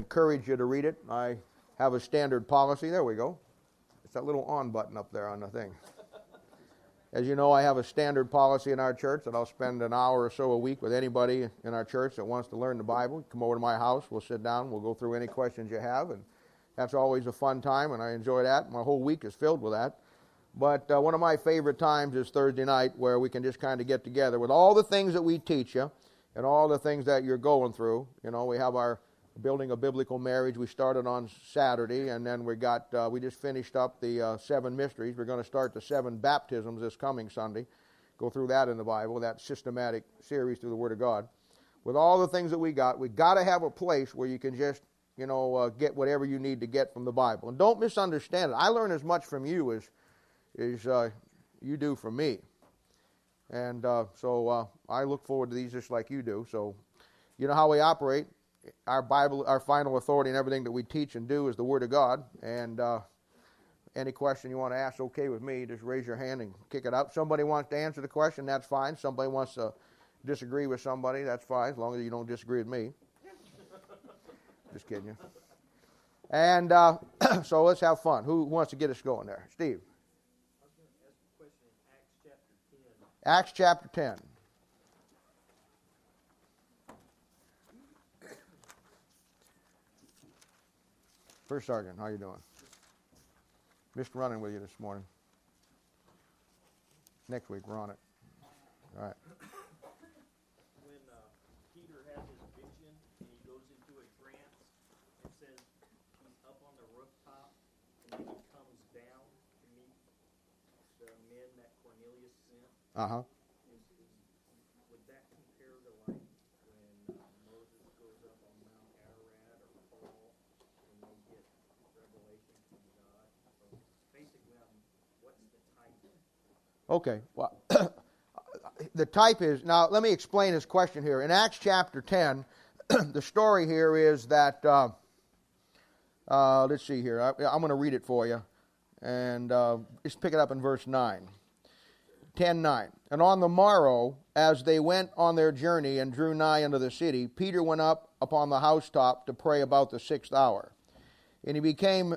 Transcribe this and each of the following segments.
encourage you to read it. I have a standard policy. There we go. It's that little on button up there on the thing. As you know, I have a standard policy in our church that I'll spend an hour or so a week with anybody in our church that wants to learn the Bible. Come over to my house, we'll sit down, we'll go through any questions you have, and that's always a fun time, and I enjoy that. My whole week is filled with that. But one of my favorite times is Thursday night, where we can just kind of get together with all the things that we teach you and all the things that you're going through. You know, we have our Building a Biblical Marriage. We started on Saturday, and then we just finished up the 7 mysteries. We're going to start the 7 baptisms this coming Sunday. Go through that in the Bible, that systematic series through the Word of God. With all the things that we got to have a place where you can just, get whatever you need to get from the Bible. And don't misunderstand it. I learn as much from you as you do from me. And so I look forward to these just like you do. So you know how we operate. Our Bible, our final authority in everything that we teach and do is the Word of God. And any question you want to ask, okay with me, just raise your hand and kick it out. Somebody wants to answer the question, that's fine. Somebody wants to disagree with somebody, that's fine, as long as you don't disagree with me. Just kidding you. And so let's have fun. Who wants to get us going there? Steve. I was going to ask a question in Acts chapter 10. First Sergeant, how you doing? Missed running with you this morning. Next week we're on it. All right. When Peter has his vision and he goes into a trance, it says he's up on the rooftop and then he comes down to meet the men that Cornelius sent. Uh-huh. Would that compare to like when Moses goes up on Mount Ararat or Paul and they get revelation from God? So basically, what's the type? Okay. Well, the type is, now let me explain his question here. In Acts chapter 10, the story here is that, let's see here. I'm going to read it for you. And just pick it up in verse 9. 10:9. And on the morrow, as they went on their journey and drew nigh unto the city, Peter went up upon the housetop to pray about the 6th hour. And he became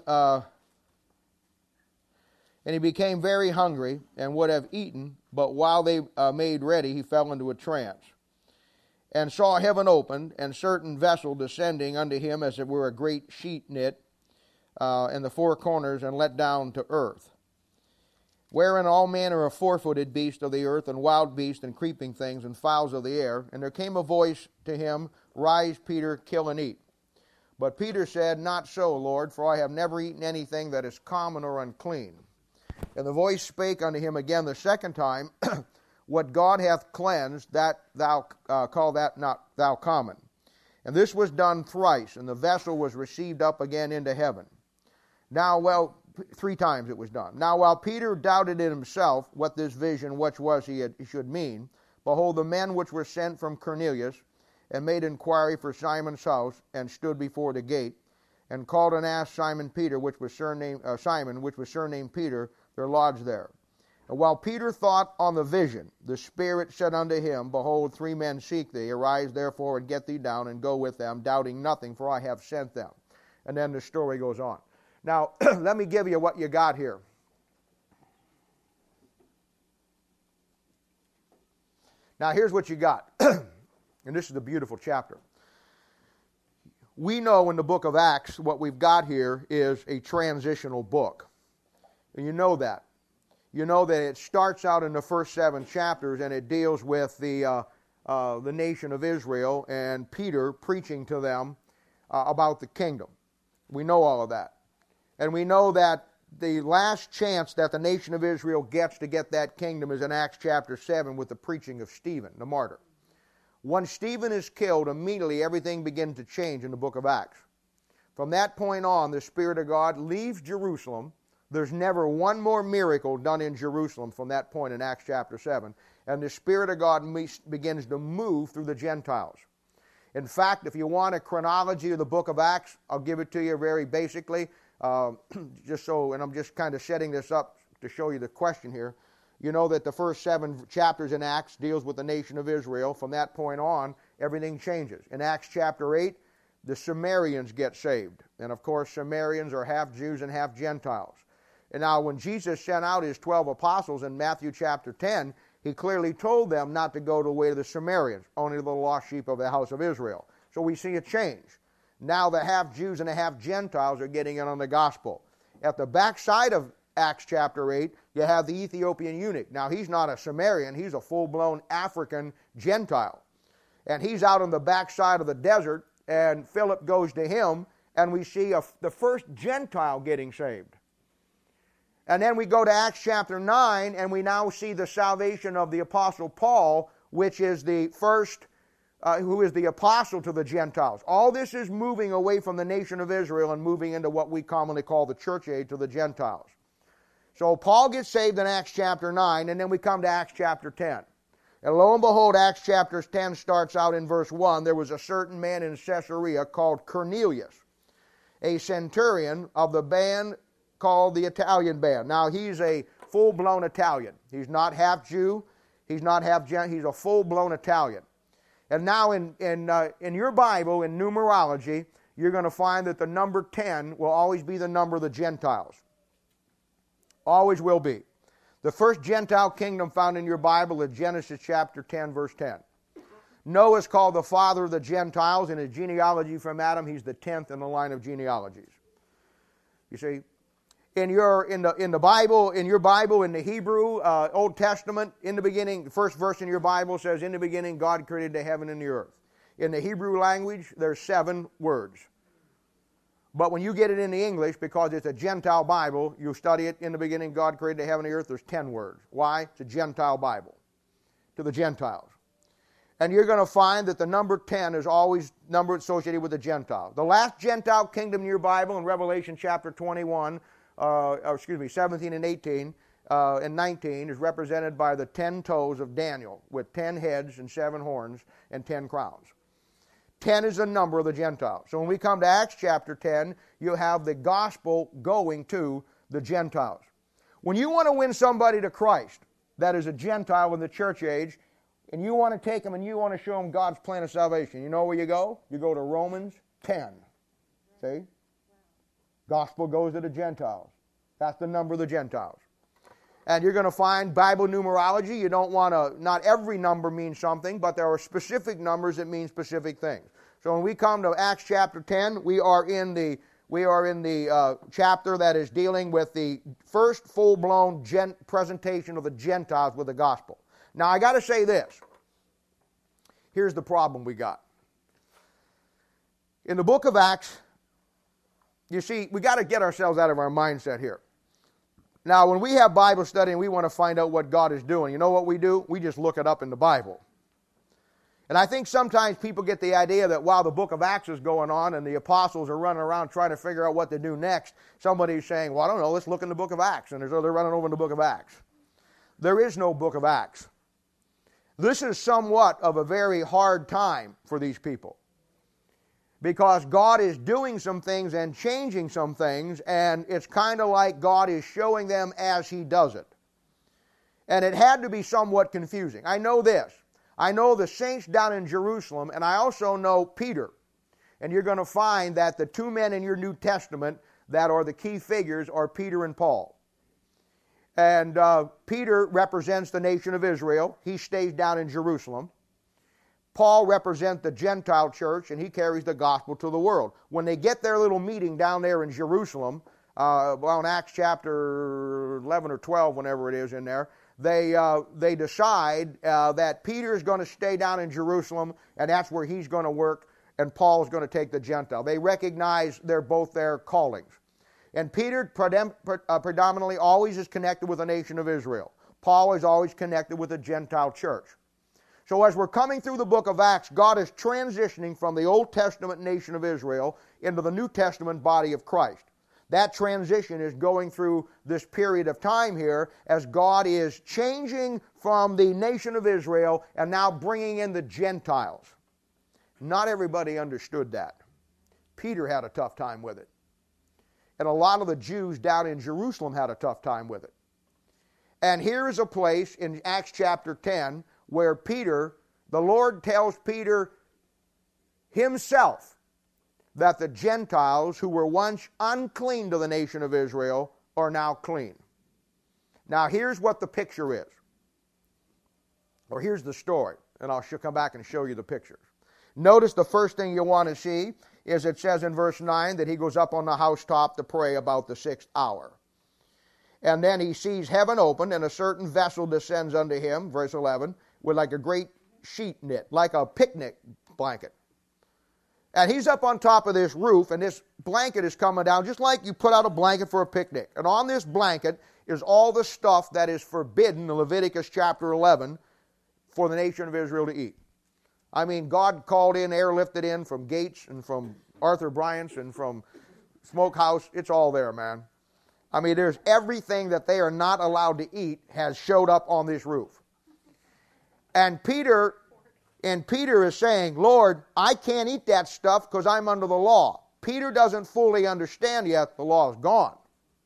very hungry and would have eaten, but while they made ready, he fell into a trance, and saw heaven opened, and certain vessel descending unto him as it were a great sheet knit in the 4 corners, and let down to earth, wherein all manner of 4-footed beasts of the earth, and wild beasts, and creeping things, and fowls of the air. And there came a voice to him, Rise, Peter, kill and eat. But Peter said, Not so, Lord, for I have never eaten anything that is common or unclean. And the voice spake unto him again the second time, What God hath cleansed, that thou call that not thou common. And this was done thrice, and the vessel was received up again into heaven. Now, 3 times it was done. Now, while Peter doubted in himself what this vision which was he should mean, behold, the men which were sent from Cornelius, and made inquiry for Simon's house, and stood before the gate, and called and asked Simon, which was surnamed Peter, their lodge there. And while Peter thought on the vision, the Spirit said unto him, Behold, 3 men seek thee. Arise therefore and get thee down, and go with them, doubting nothing, for I have sent them. And then the story goes on. Now, let me give you what you got here. Now, here's what you got. And this is a beautiful chapter. We know in the book of Acts what we've got here is a transitional book. And you know that. You know that it starts out in the first 7 chapters and it deals with the nation of Israel and Peter preaching to them about the kingdom. We know all of that. And we know that the last chance that the nation of Israel gets to get that kingdom is in Acts chapter 7 with the preaching of Stephen, the martyr. When Stephen is killed, immediately everything begins to change in the book of Acts. From that point on, the Spirit of God leaves Jerusalem. There's never one more miracle done in Jerusalem from that point in Acts chapter 7. And the Spirit of God begins to move through the Gentiles. In fact, if you want a chronology of the book of Acts, I'll give it to you very basically. And I'm just kind of setting this up to show you the question here. You know that the first 7 chapters in Acts deals with the nation of Israel. From that point on, everything changes. In Acts chapter 8, the Samaritans get saved. And of course, Samaritans are half Jews and half Gentiles. And now when Jesus sent out his 12 apostles in Matthew chapter 10, he clearly told them not to go the way of the Samaritans, only to the lost sheep of the house of Israel. So we see a change. Now the half Jews and the half Gentiles are getting in on the gospel. At the backside of Acts chapter 8, you have the Ethiopian eunuch. Now he's not a Samaritan, he's a full-blown African Gentile. And he's out on the backside of the desert, and Philip goes to him, and we see the first Gentile getting saved. And then we go to Acts chapter 9, and we now see the salvation of the Apostle Paul, which is the first, who is the apostle to the Gentiles. All this is moving away from the nation of Israel and moving into what we commonly call the church age to the Gentiles. So Paul gets saved in Acts chapter 9, and then we come to Acts chapter 10. And lo and behold, Acts chapter 10 starts out in verse 1. There was a certain man in Caesarea called Cornelius, a centurion of the band called the Italian band. Now, he's a full-blown Italian. He's not half Jew. He's not half Gentile. He's a full-blown Italian. And now in your Bible, in numerology, you're going to find that the number 10 will always be the number of the Gentiles. Always will be. The first Gentile kingdom found in your Bible is Genesis chapter 10, verse 10. Noah is called the father of the Gentiles. In his genealogy from Adam, he's the 10th in the line of genealogies. You see, in the Bible, in the Hebrew Old Testament, in the beginning, the first verse in your Bible says, "In the beginning, God created the heaven and the earth." In the Hebrew language, there's 7 words. But when you get it in the English, because it's a Gentile Bible, you study it, in the beginning, God created the heaven and the earth, there's 10 words. Why? It's a Gentile Bible, to the Gentiles. And you're going to find that the number 10 is always number associated with the Gentiles. The last Gentile kingdom in your Bible, in Revelation chapter 21, 17 and 18 and 19, is represented by the 10 toes of Daniel, with 10 heads and 7 horns and 10 crowns. 10 is the number of the Gentiles. So when we come to Acts chapter 10, you have the gospel going to the Gentiles. When you want to win somebody to Christ, that is a Gentile in the church age, and you want to take them and you want to show them God's plan of salvation, you know where you go? You go to Romans 10. See? Gospel goes to the Gentiles. That's the number of the Gentiles. And you're going to find Bible numerology. You don't want to, not every number means something, but there are specific numbers that mean specific things. So when we come to Acts chapter 10, we are in the chapter that is dealing with the first full-blown presentation of the Gentiles with the gospel. Now I got to say this. Here's the problem we got. In the book of Acts, you see, we got to get ourselves out of our mindset here. Now, when we have Bible study and we want to find out what God is doing, you know what we do? We just look it up in the Bible. And I think sometimes people get the idea that while the book of Acts is going on and the apostles are running around trying to figure out what to do next, somebody's saying, well, I don't know, let's look in the book of Acts. And they're running over in the book of Acts. There is no book of Acts. This is somewhat of a very hard time for these people, because God is doing some things and changing some things, and it's kind of like God is showing them as He does it. And it had to be somewhat confusing. I know this. I know the saints down in Jerusalem, and I also know Peter. And you're going to find that the 2 men in your New Testament that are the key figures are Peter and Paul. And Peter represents the nation of Israel. He stays down in Jerusalem. Paul represents the Gentile church, and he carries the gospel to the world. When they get their little meeting down there in Jerusalem, in Acts chapter 11 or 12, whenever it is in there, they decide that Peter is going to stay down in Jerusalem, and that's where he's going to work, and Paul is going to take the Gentile. They recognize they're both their callings. And Peter predominantly always is connected with the nation of Israel. Paul is always connected with the Gentile church. So as we're coming through the book of Acts, God is transitioning from the Old Testament nation of Israel into the New Testament body of Christ. That transition is going through this period of time here as God is changing from the nation of Israel and now bringing in the Gentiles. Not everybody understood that. Peter had a tough time with it. And a lot of the Jews down in Jerusalem had a tough time with it. And here is a place in Acts chapter 10 where Peter, the Lord tells Peter himself that the Gentiles who were once unclean to the nation of Israel are now clean. Now here's what the picture is. Or here's the story, and I'll come back and show you the pictures. Notice the first thing you want to see is it says in verse 9 that he goes up on the housetop to pray about the 6th hour. And then he sees heaven opened, and a certain vessel descends unto him, verse 11, with like a great sheet knit, like a picnic blanket. And he's up on top of this roof, and this blanket is coming down, just like you put out a blanket for a picnic. And on this blanket is all the stuff that is forbidden in Leviticus chapter 11 for the nation of Israel to eat. I mean, God called in, airlifted in from Gates and from Arthur Bryant's and from Smokehouse. It's all there, man. I mean, there's everything that they are not allowed to eat has showed up on this roof. And Peter is saying, Lord, I can't eat that stuff because I'm under the law. Peter doesn't fully understand yet the law is gone.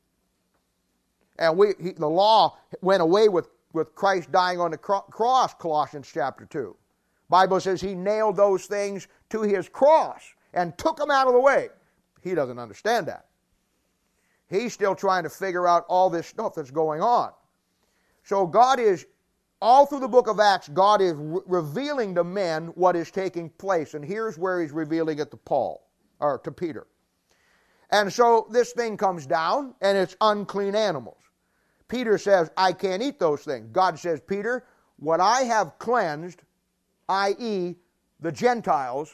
And the law went away with Christ dying on the cross, Colossians chapter 2. Bible says he nailed those things to his cross and took them out of the way. He doesn't understand that. He's still trying to figure out all this stuff that's going on. So God is, all through the book of Acts, God is revealing to men what is taking place. And here's where he's revealing it to Peter. And so this thing comes down, and it's unclean animals. Peter says, I can't eat those things. God says, Peter, what I have cleansed, i.e., the Gentiles,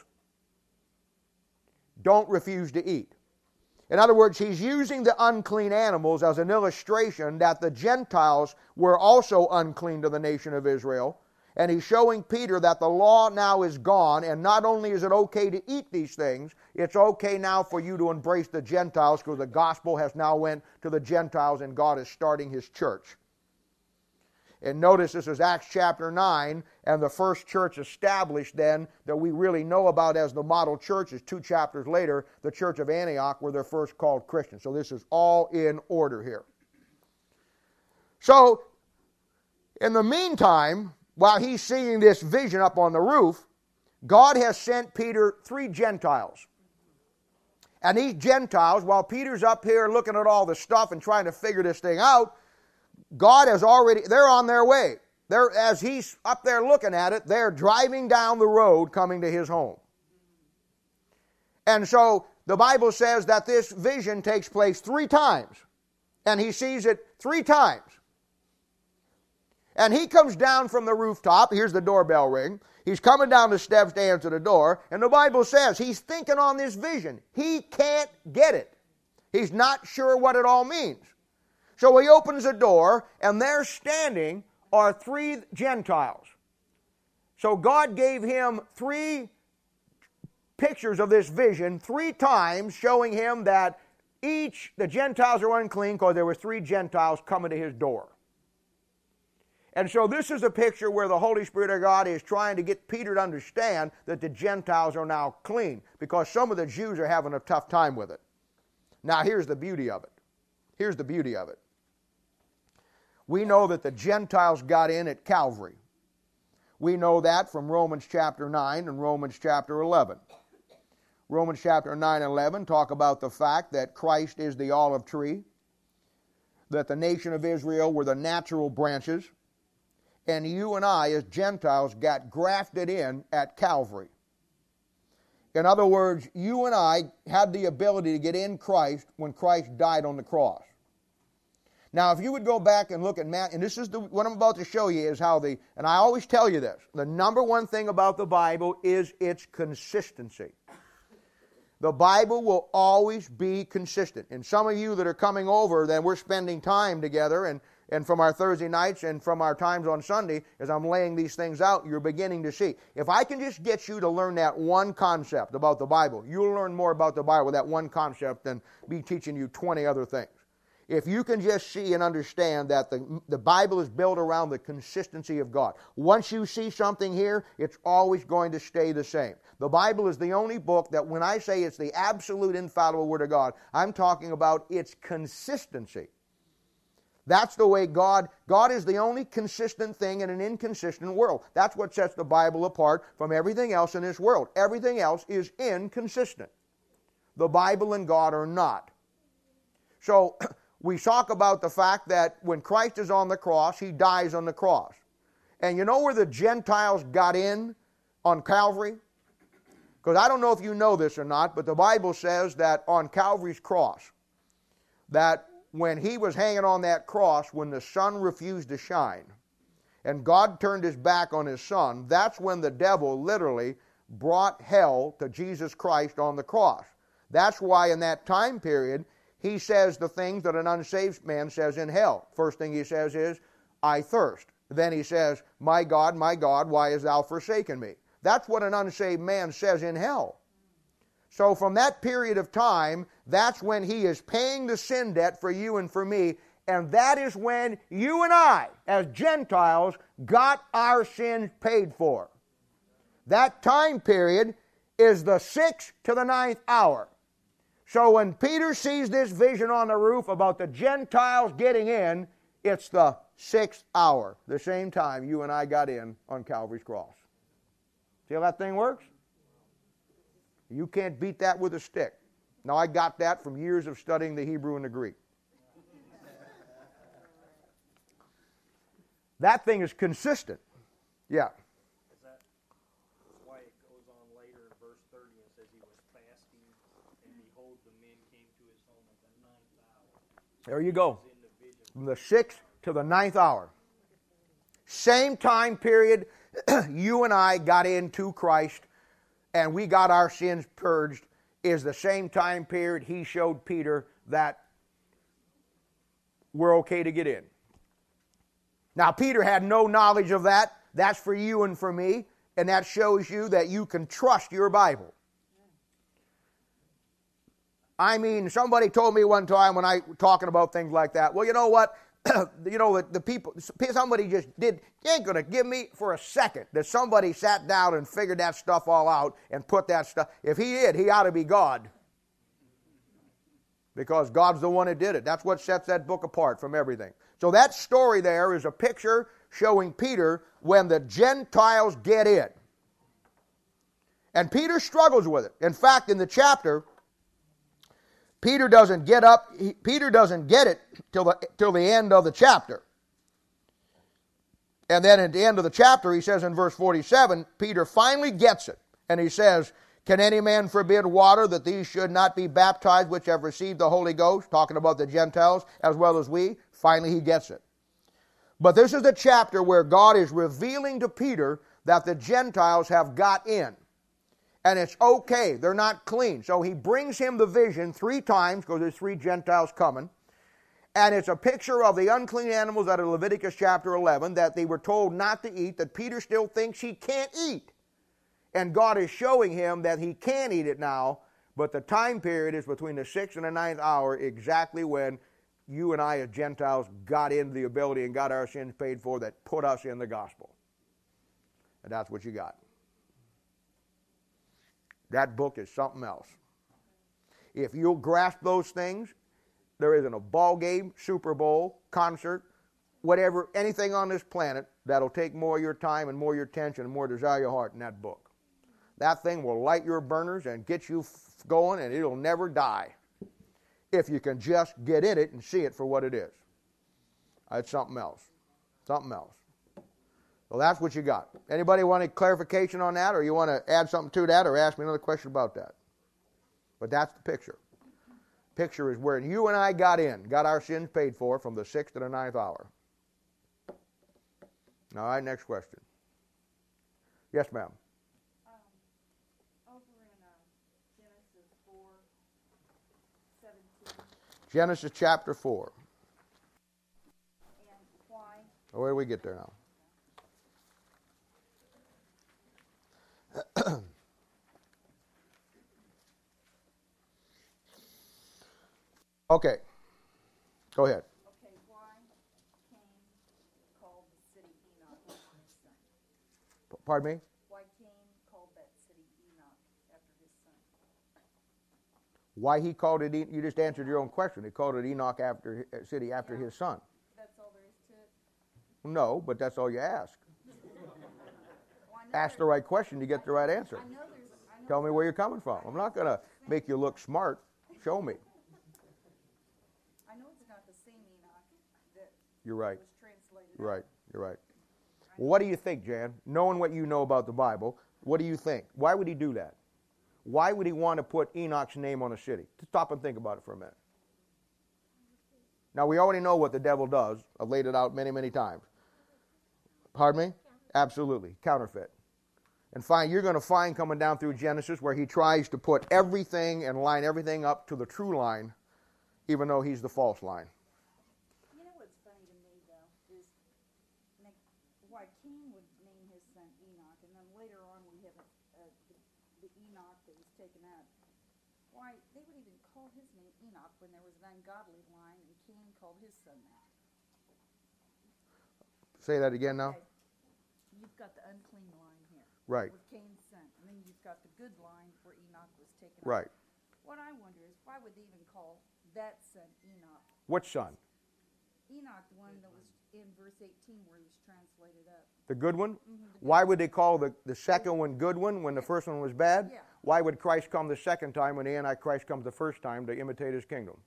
don't refuse to eat. In other words, he's using the unclean animals as an illustration that the Gentiles were also unclean to the nation of Israel. And he's showing Peter that the law now is gone, and not only is it okay to eat these things, it's okay now for you to embrace the Gentiles because the gospel has now went to the Gentiles and God is starting his church. And notice this is Acts chapter 9, and the first church established then that we really know about as the model church is 2 chapters later, the church of Antioch, where they're first called Christians. So this is all in order here. So, in the meantime, while he's seeing this vision up on the roof, God has sent Peter 3 Gentiles. And these Gentiles, while Peter's up here looking at all the stuff and trying to figure this thing out, God has already, they're on their way. As he's up there looking at it, they're driving down the road coming to his home. And so the Bible says that this vision takes place 3 times. And he sees it 3 times. And he comes down from the rooftop. Here's the doorbell ring. He's coming down the steps to answer the door. And the Bible says he's thinking on this vision. He can't get it. He's not sure what it all means. So he opens the door, and there standing are 3 Gentiles. So God gave him 3 pictures of this vision 3 times, showing him that the Gentiles are unclean because there were 3 Gentiles coming to his door. And so this is a picture where the Holy Spirit of God is trying to get Peter to understand that the Gentiles are now clean, because some of the Jews are having a tough time with it. Now here's the beauty of it. Here's the beauty of it. We know that the Gentiles got in at Calvary. We know that from Romans chapter 9 and Romans chapter 11. Romans chapter 9 and 11 talk about the fact that Christ is the olive tree, that the nation of Israel were the natural branches, and you and I as Gentiles got grafted in at Calvary. In other words, you and I had the ability to get in Christ when Christ died on the cross. Now, if you would go back and look at Matthew, and this is what I'm about to show you is how and I always tell you this, the number one thing about the Bible is its consistency. The Bible will always be consistent. And some of you that are coming over, then we're spending time together, and from our Thursday nights and from our times on Sunday, as I'm laying these things out, you're beginning to see. If I can just get you to learn that one concept about the Bible, you'll learn more about the Bible with that one concept than me teaching you 20 other things. If you can just see and understand that the Bible is built around the consistency of God. Once you see something here, it's always going to stay the same. The Bible is the only book that when I say it's the absolute infallible Word of God, I'm talking about its consistency. That's the way God is the only consistent thing in an inconsistent world. That's what sets the Bible apart from everything else in this world. Everything else is inconsistent. the Bible and God or not. So we talk about the fact that when Christ is on the cross, he dies on the cross. And you know where the Gentiles got in on Calvary? Because I don't know if you know this or not, but the Bible says that on Calvary's cross, that when he was hanging on that cross, when the sun refused to shine, and God turned his back on his son, that's when the devil literally brought hell to Jesus Christ on the cross. That's why in that time period, he says the things that an unsaved man says in hell. First thing he says is, I thirst. Then he says, my God, why hast thou forsaken me? That's what an unsaved man says in hell. So from that period of time, that's when he is paying the sin debt for you and for me, and that is when you and I, as Gentiles, got our sins paid for. That time period is the 6th to the 9th hour. So when Peter sees this vision on the roof about the Gentiles getting in, it's the 6th hour, the same time you and I got in on Calvary's cross. See how that thing works? You can't beat that with a stick. Now, I got that from years of studying the Hebrew and the Greek. That thing is consistent. Yeah. Is that why it goes on later in verse 30 and says he was fasting, and behold, the men came to his home at the 9th hour. There you go. From the 6th to the 9th hour. Same time period you and I got into Christ and we got our sins purged is the same time period he showed Peter that we're okay to get in. Now, Peter had no knowledge of that. That's for you and for me, and that shows you that you can trust your Bible. I mean, somebody told me one time when I was talking about things like that, well, you know what? You know, the people, somebody just did, you ain't going to give me for a second that somebody sat down and figured that stuff all out and put that stuff. If he did, he ought to be God. Because God's the one that did it. That's what sets that book apart from everything. So that story there is a picture showing Peter when the Gentiles get in. And Peter struggles with it. In fact, in the chapter, Peter doesn't get it till the end of the chapter. And then at the end of the chapter, he says in verse 47, Peter finally gets it. And he says, can any man forbid water that these should not be baptized which have received the Holy Ghost? Talking about the Gentiles as well as we. Finally, he gets it. But this is the chapter where God is revealing to Peter that the Gentiles have got in. And it's okay. They're not clean. So he brings him the vision 3 times because there's 3 Gentiles coming. And it's a picture of the unclean animals out of Leviticus chapter 11 that they were told not to eat, that Peter still thinks he can't eat. And God is showing him that he can eat it now, but the time period is between the 6th and the 9th hour, exactly when you and I as Gentiles got into the ability and got our sins paid for that put us in the gospel. And that's what you got. That book is something else. If you'll grasp those things, there isn't a ball game, Super Bowl, concert, whatever, anything on this planet that'll take more of your time and more of your attention and more desire of your heart in that book. That thing will light your burners and get you going, and it'll never die if you can just get in it and see it for what it is. It's something else. Something else. So that's what you got. Anybody want any clarification on that, or you want to add something to that, or ask me another question about that? But that's the picture. Picture is where you and I got in, got our sins paid for from the 6th to the 9th hour. All right, next question. Yes, ma'am. Over in Genesis 4:17. Genesis chapter 4. And why? Oh, where do we get there now? Okay. Go ahead. Okay, why Cain called the city Enoch after his son? Pardon me? Why Cain called that city Enoch after his son? Why he called it, you just answered your own question. He called it Enoch city after his son. That's all there is to it? No, but that's all you ask. Well, Ask the right question, you get the right answer. I know Tell me where you're coming from. I'm not going to make you look smart. Show me. I know it's not the same Enoch that You're right. was translated. You're right. You're right. Well, what do you think, Jan? Knowing what you know about the Bible, what do you think? Why would he do that? Why would he want to put Enoch's name on a city? Stop and think about it for a minute. Now, we already know what the devil does. I've laid it out many, many times. Pardon me? Absolutely. Counterfeit. And you're going to find coming down through Genesis where he tries to put everything and line everything up to the true line, even though he's the false line. You know what's funny to me, though, is why Cain would name his son Enoch, and then later on we have the Enoch that was taken out. Why, they would even call his name Enoch when there was an ungodly line, and Cain called his son that. Say that again now. Okay. You've got the unclean line here. Right. With Cain's son. And then you've got the good line where Enoch was taken out. Right. What I wonder is, why would they even call that son Enoch? What son? Enoch, the one that was in verse 18 where he was translated up. The good one? Mm-hmm, Why would they call the second one good one when the first one was bad? Yeah. Why would Christ come the second time when the Antichrist comes the first time to imitate his kingdom?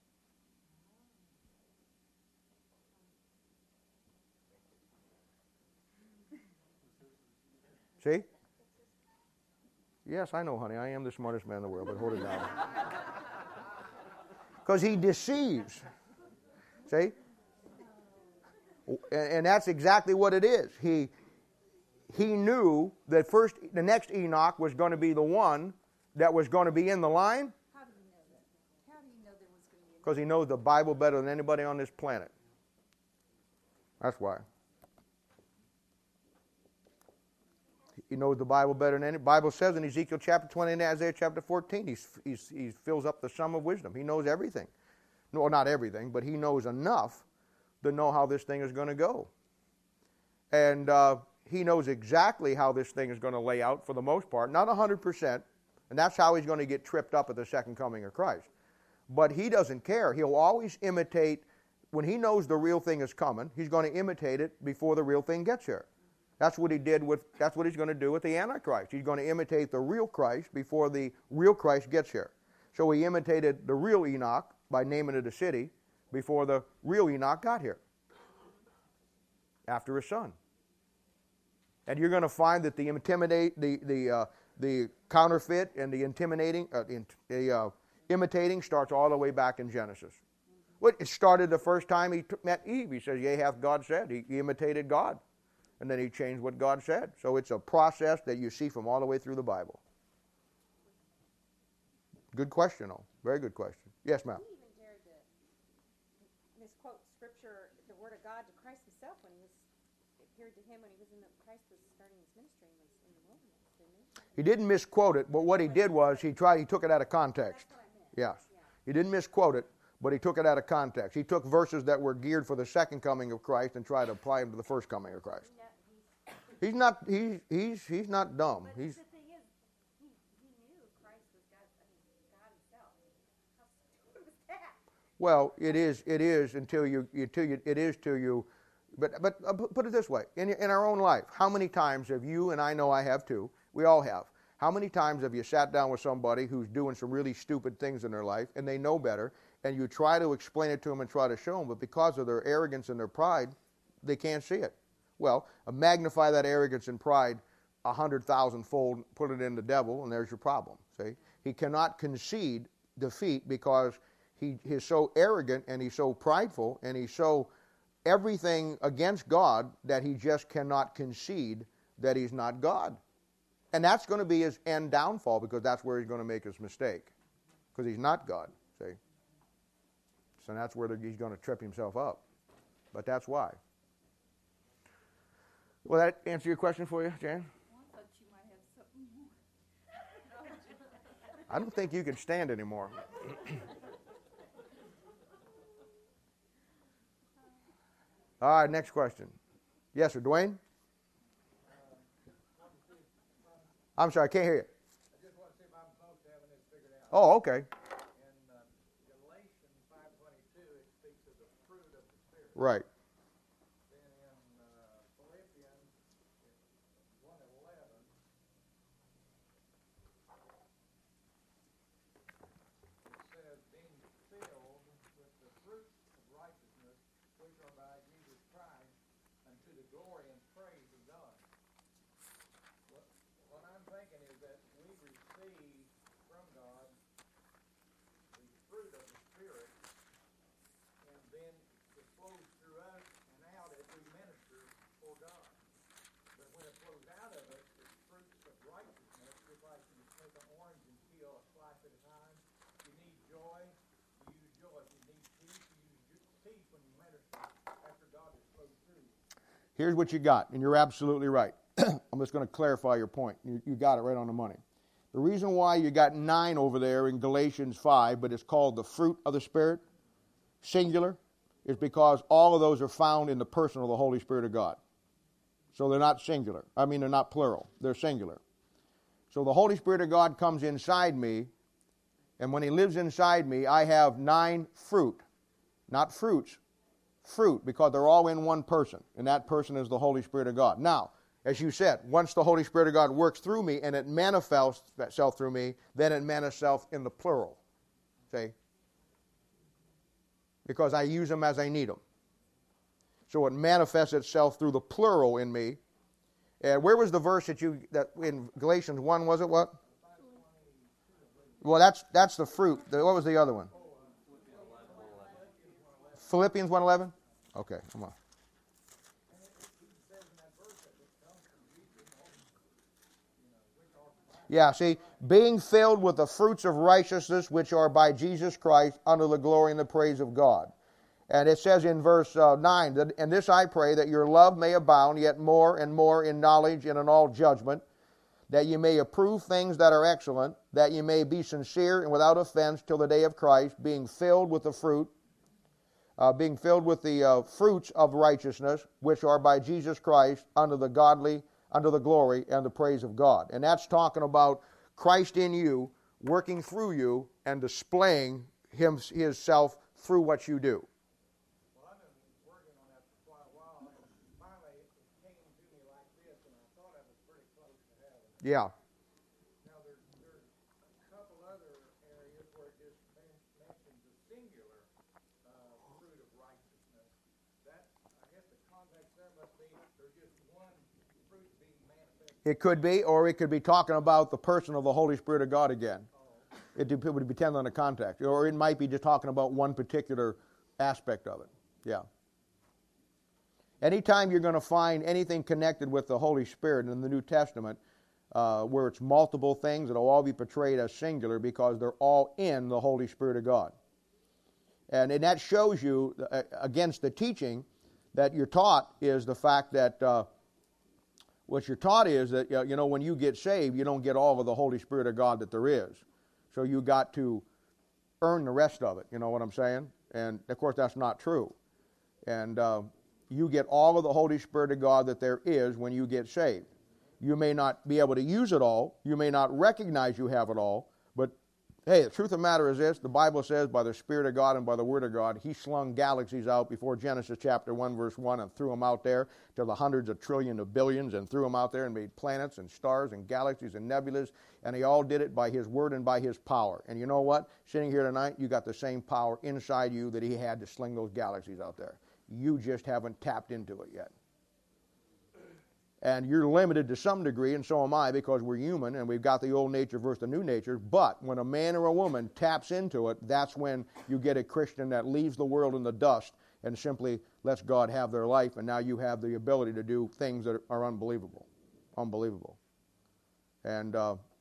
See? Yes, I know, honey. I am the smartest man in the world, but hold it down. Because he deceives. See? And that's exactly what it is. He knew that the next Enoch was going to be the one that was going to be in the line. How do you know that? How do you know there was going to be a... Because he knows the Bible better than anybody on this planet. That's why. He knows the Bible better than any. The Bible says in Ezekiel chapter 20 and Isaiah chapter 14, he fills up the sum of wisdom. He knows everything. No, not everything, but he knows enough to know how this thing is going to go. And he knows exactly how this thing is going to lay out for the most part. Not 100%, and that's how he's going to get tripped up at the second coming of Christ. But he doesn't care. He'll always imitate. When he knows the real thing is coming, he's going to imitate it before the real thing gets here. That's what he did with. That's what he's going to do with the Antichrist. He's going to imitate the real Christ before the real Christ gets here. So he imitated the real Enoch by naming it a city before the real Enoch got here. After his son. And you're going to find that the counterfeit and the imitating starts all the way back in Genesis. Well, it started the first time he met Eve. He says, "Yea, hath God said." He imitated God. And then he changed what God said. So it's a process that you see from all the way through the Bible. Good question, though. Very good question. Yes, ma'am. He even dared to misquote scripture, the word of God, to Christ himself when it appeared to him when Christ was starting his ministry and was in the wilderness, didn't he? He didn't misquote it, but what he did was he took it out of context. That's what I meant. Yes. He didn't misquote it, but he took it out of context. He took verses that were geared for the second coming of Christ and tried to apply them to the first coming of Christ. He's not dumb. But the thing is, he knew Christ was God himself. How stupid was that? Well, it is until you. But put it this way: in our own life, how many times have you, and I know I have too, we all have. How many times have you sat down with somebody who's doing some really stupid things in their life, and they know better, and you try to explain it to them and try to show them, but because of their arrogance and their pride, they can't see it. Well, magnify that arrogance and pride 100,000-fold, put it in the devil, and there's your problem. See, he cannot concede defeat because he's so arrogant and he's so prideful and he's so everything against God that he just cannot concede that he's not God. And that's going to be his end downfall because that's where he's going to make his mistake because he's not God. See, so that's where he's going to trip himself up. But that's why. Will that answer your question for you, Jan? Well, I thought you might have something more. I don't think you can stand anymore. All right, next question. Yes, sir, Dwayne? I'm sorry, I can't hear you. I just want to see if I'm close to having this figured out. Oh, okay. In Galatians 5:22, it speaks of the fruit of the Spirit. Right. Then in Philippians 1:11, Here's what you got, and you're absolutely right. I'm just going to clarify your point. You got it right on the money. The reason why you got 9 over there in Galatians 5, but it's called the fruit of the Spirit, singular, is because all of those are found in the person of the Holy Spirit of God. So they're not singular. I mean, they're not plural. They're singular. So the Holy Spirit of God comes inside me, and when He lives inside me, I have 9 fruit. Not fruits, fruit, because they're all in one person, and that person is the Holy Spirit of God. Now, as you said, once the Holy Spirit of God works through me and it manifests itself through me, then it manifests itself in the plural. See? Because I use them as I need them. So it manifests itself through the plural in me. Where was the verse that in Galatians 1, was it what? Well, that's the fruit. What was the other one? Philippians 1:11? Okay, come on. Yeah, see, being filled with the fruits of righteousness which are by Jesus Christ unto the glory and the praise of God. And it says in verse 9, that, and this I pray, that your love may abound yet more and more in knowledge and in all judgment, that you may approve things that are excellent, that you may be sincere and without offense till the day of Christ, being filled with the fruits of righteousness, which are by Jesus Christ unto the glory and the praise of God. And that's talking about Christ in you, working through you, and displaying Himself through what you do. Well, I've been working on that for quite a while, and finally it came to me like this, and I thought I was pretty close to having it. Yeah. Now, there's a couple other areas where it just mentions the singular fruit of righteousness. That, I guess the context there must be there's just one fruit being manifested. It could be, or it could be talking about the person of the Holy Spirit of God again. It would depend on the context. Or it might be just talking about one particular aspect of it. Yeah. Anytime you're going to find anything connected with the Holy Spirit in the New Testament, where it's multiple things, it'll all be portrayed as singular because they're all in the Holy Spirit of God. And that shows you, against the teaching that you're taught, is the fact that what you're taught is that, when you get saved, you don't get all of the Holy Spirit of God that there is. So you got to earn the rest of it, you know what I'm saying? And, of course, that's not true. And you get all of the Holy Spirit of God that there is when you get saved. You may not be able to use it all. You may not recognize you have it all. But, hey, the truth of the matter is this. The Bible says by the Spirit of God and by the Word of God, He slung galaxies out before Genesis chapter 1, verse 1, and threw them out there to the hundreds of trillions of billions, and threw them out there and made planets and stars and galaxies and nebulas. And He all did it by His Word and by His power. And you know what? Sitting here tonight, you got the same power inside you that He had to sling those galaxies out there. You just haven't tapped into it yet. And you're limited to some degree, and so am I, because we're human, and we've got the old nature versus the new nature. But when a man or a woman taps into it, that's when you get a Christian that leaves the world in the dust and simply lets God have their life, and now you have the ability to do things that are unbelievable. Unbelievable. And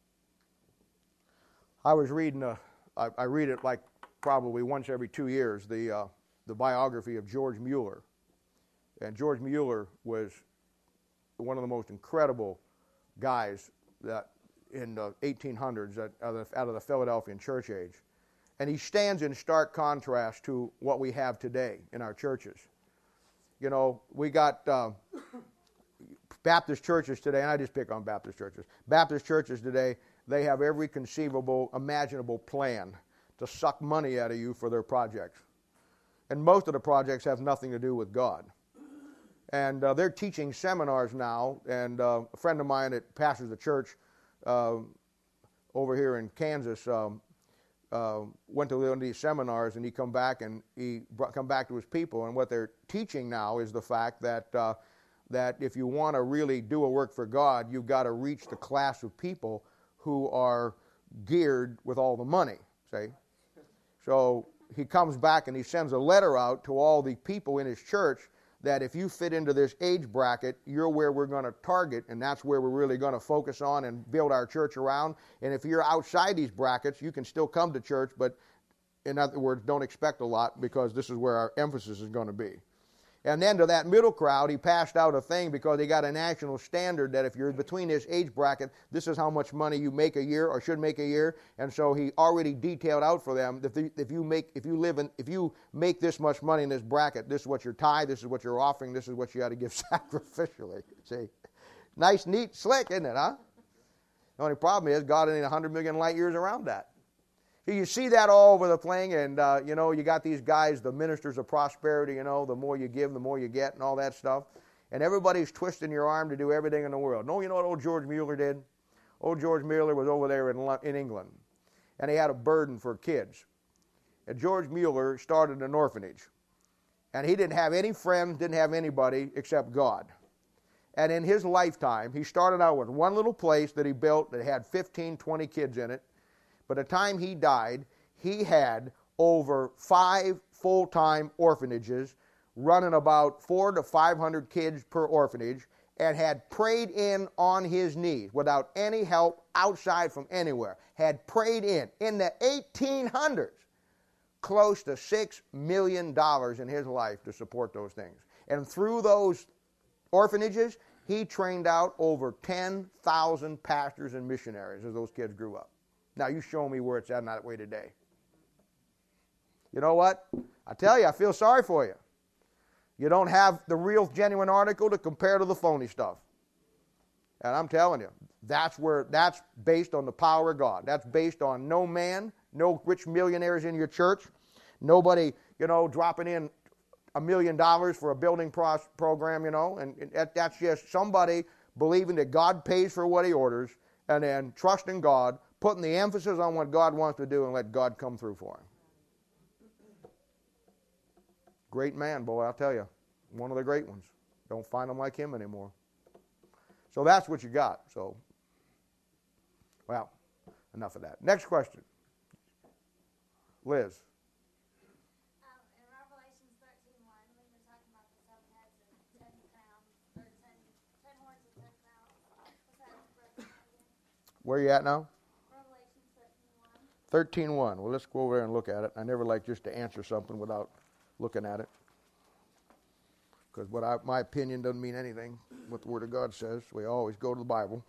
I was reading, I read it like probably once every 2 years, the biography of George Mueller. And George Mueller was one of the most incredible guys that in the 1800s out of the Philadelphian church age. And he stands in stark contrast to what we have today in our churches. You know, we got Baptist churches today, and I just pick on Baptist churches. Baptist churches today, they have every conceivable, imaginable plan to suck money out of you for their projects. And most of the projects have nothing to do with God. And they're teaching seminars now, and a friend of mine that pastors a church over here in Kansas went to one of these seminars, and he come back to his people, and what they're teaching now is the fact that that if you want to really do a work for God, you've got to reach the class of people who are geared with all the money, see? So he comes back and he sends a letter out to all the people in his church that if you fit into this age bracket, you're where we're going to target, and that's where we're really going to focus on and build our church around. And if you're outside these brackets, you can still come to church, but in other words, don't expect a lot, because this is where our emphasis is going to be. And then to that middle crowd, he passed out a thing because he got a national standard that if you're between this age bracket, this is how much money you make a year or should make a year. And so he already detailed out for them that if you make this much money in this bracket, this is what your tithe, this is what you're offering, this is what you got to give sacrificially. See, nice, neat, slick, isn't it? Huh? The only problem is God ain't 100 million light years around that. You see that all over the thing, and, you got these guys, the ministers of prosperity, the more you give, the more you get, and all that stuff. And everybody's twisting your arm to do everything in the world. No, you know what old George Mueller did? Old George Mueller was over there in England, and he had a burden for kids. And George Mueller started an orphanage. And he didn't have any friends, didn't have anybody except God. And in his lifetime, he started out with one little place that he built that had 15, 20 kids in it. By the time he died, he had over 5 full-time orphanages, running about 400 to 500 kids per orphanage, and had prayed in on his knees without any help outside from anywhere. Had prayed in the 1800s, close to $6 million in his life to support those things. And through those orphanages, he trained out over 10,000 pastors and missionaries as those kids grew up. Now, you show me where it's at that way today. You know what? I tell you, I feel sorry for you. You don't have the real, genuine article to compare to the phony stuff. And I'm telling you, that's based on the power of God. That's based on no man, no rich millionaires in your church, nobody, dropping in $1 million for a building program, and that's just somebody believing that God pays for what he orders and then trusting God, putting the emphasis on what God wants to do and let God come through for him. Great man, boy, I'll tell you. One of the great ones. Don't find them like him anymore. So that's what you got. So, well, enough of that. Next question. Liz. In Revelation 13:1, when you're talking about the 7 heads and 10 crowns, or 10 horns and 10 crowns, what's that reference again? Where are you at now? 13:1. 13:1. Well, let's go over there and look at it. I never like just to answer something without looking at it. Because my opinion doesn't mean anything. What the Word of God says. We always go to the Bible.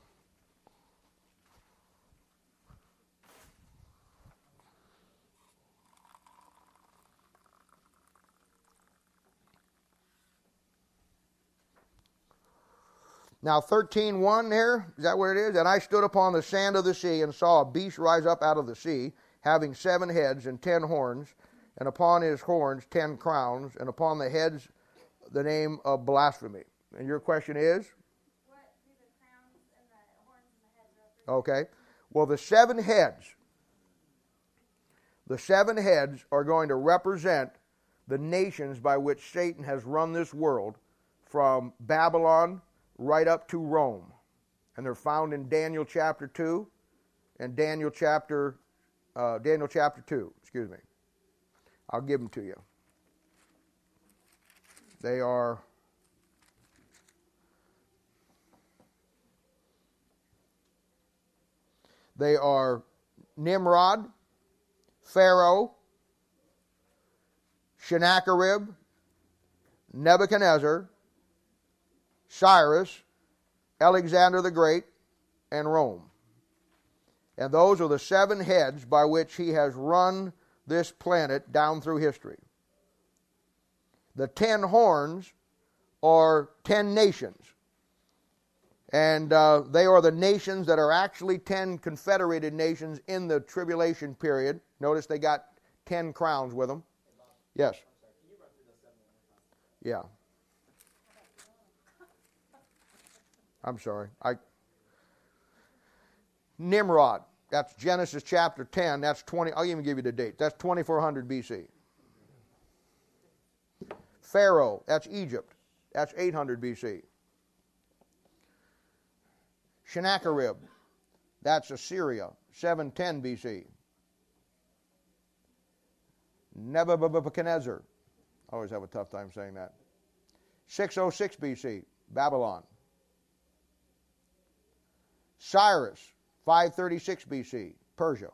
Now 13:1 here, is that where it is? And I stood upon the sand of the sea and saw a beast rise up out of the sea, having 7 heads and 10 horns, and upon his horns 10 crowns, and upon the heads the name of blasphemy. And your question is? What do the crowns and the horns and the heads represent? Okay. Well, the 7 heads are going to represent the nations by which Satan has run this world, from Babylon right up to Rome. And they're found in Daniel chapter 2 and Daniel chapter 2, excuse me. I'll give them to you. They are Nimrod, Pharaoh, Sennacherib, Nebuchadnezzar, Cyrus, Alexander the Great, and Rome. And those are the 7 heads by which he has run this planet down through history. The 10 horns are 10 nations. And they are the nations that are actually 10 confederated nations in the tribulation period. Notice they got 10 crowns with them. Yes. Yeah. I'm sorry. Nimrod, that's Genesis chapter 10. That's 20. I'll even give you the date. That's 2400 BC. Pharaoh, that's Egypt. That's 800 BC. Sennacherib, that's Assyria, 710 BC. Nebuchadnezzar, I always have a tough time saying that. 606 BC, Babylon. Cyrus, 536 BC, Persia.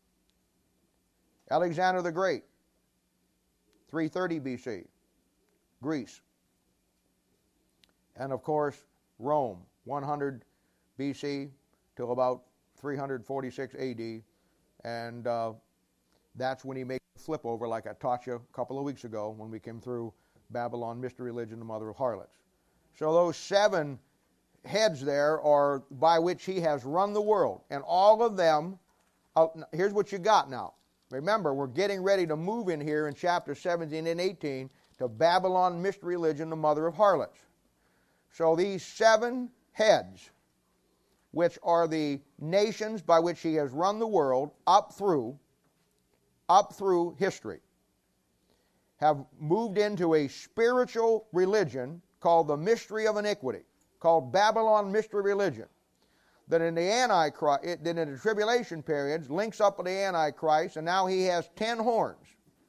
Alexander the Great, 330 BC. Greece. And of course, Rome, 100 BC till about 346 AD. And that's when he made the flip over, like I taught you a couple of weeks ago when we came through Babylon, mystery religion, the mother of harlots. So those 7 heads there are by which he has run the world. And all of them, here's what you got now. Remember, we're getting ready to move in here in chapter 17 and 18 to Babylon, mystery religion, the mother of harlots. So these 7 heads, which are the nations by which he has run the world up through history, have moved into a spiritual religion called the mystery of iniquity, called Babylon mystery religion, that in the Antichrist, that in the tribulation periods links up with the Antichrist, and now he has 10 horns.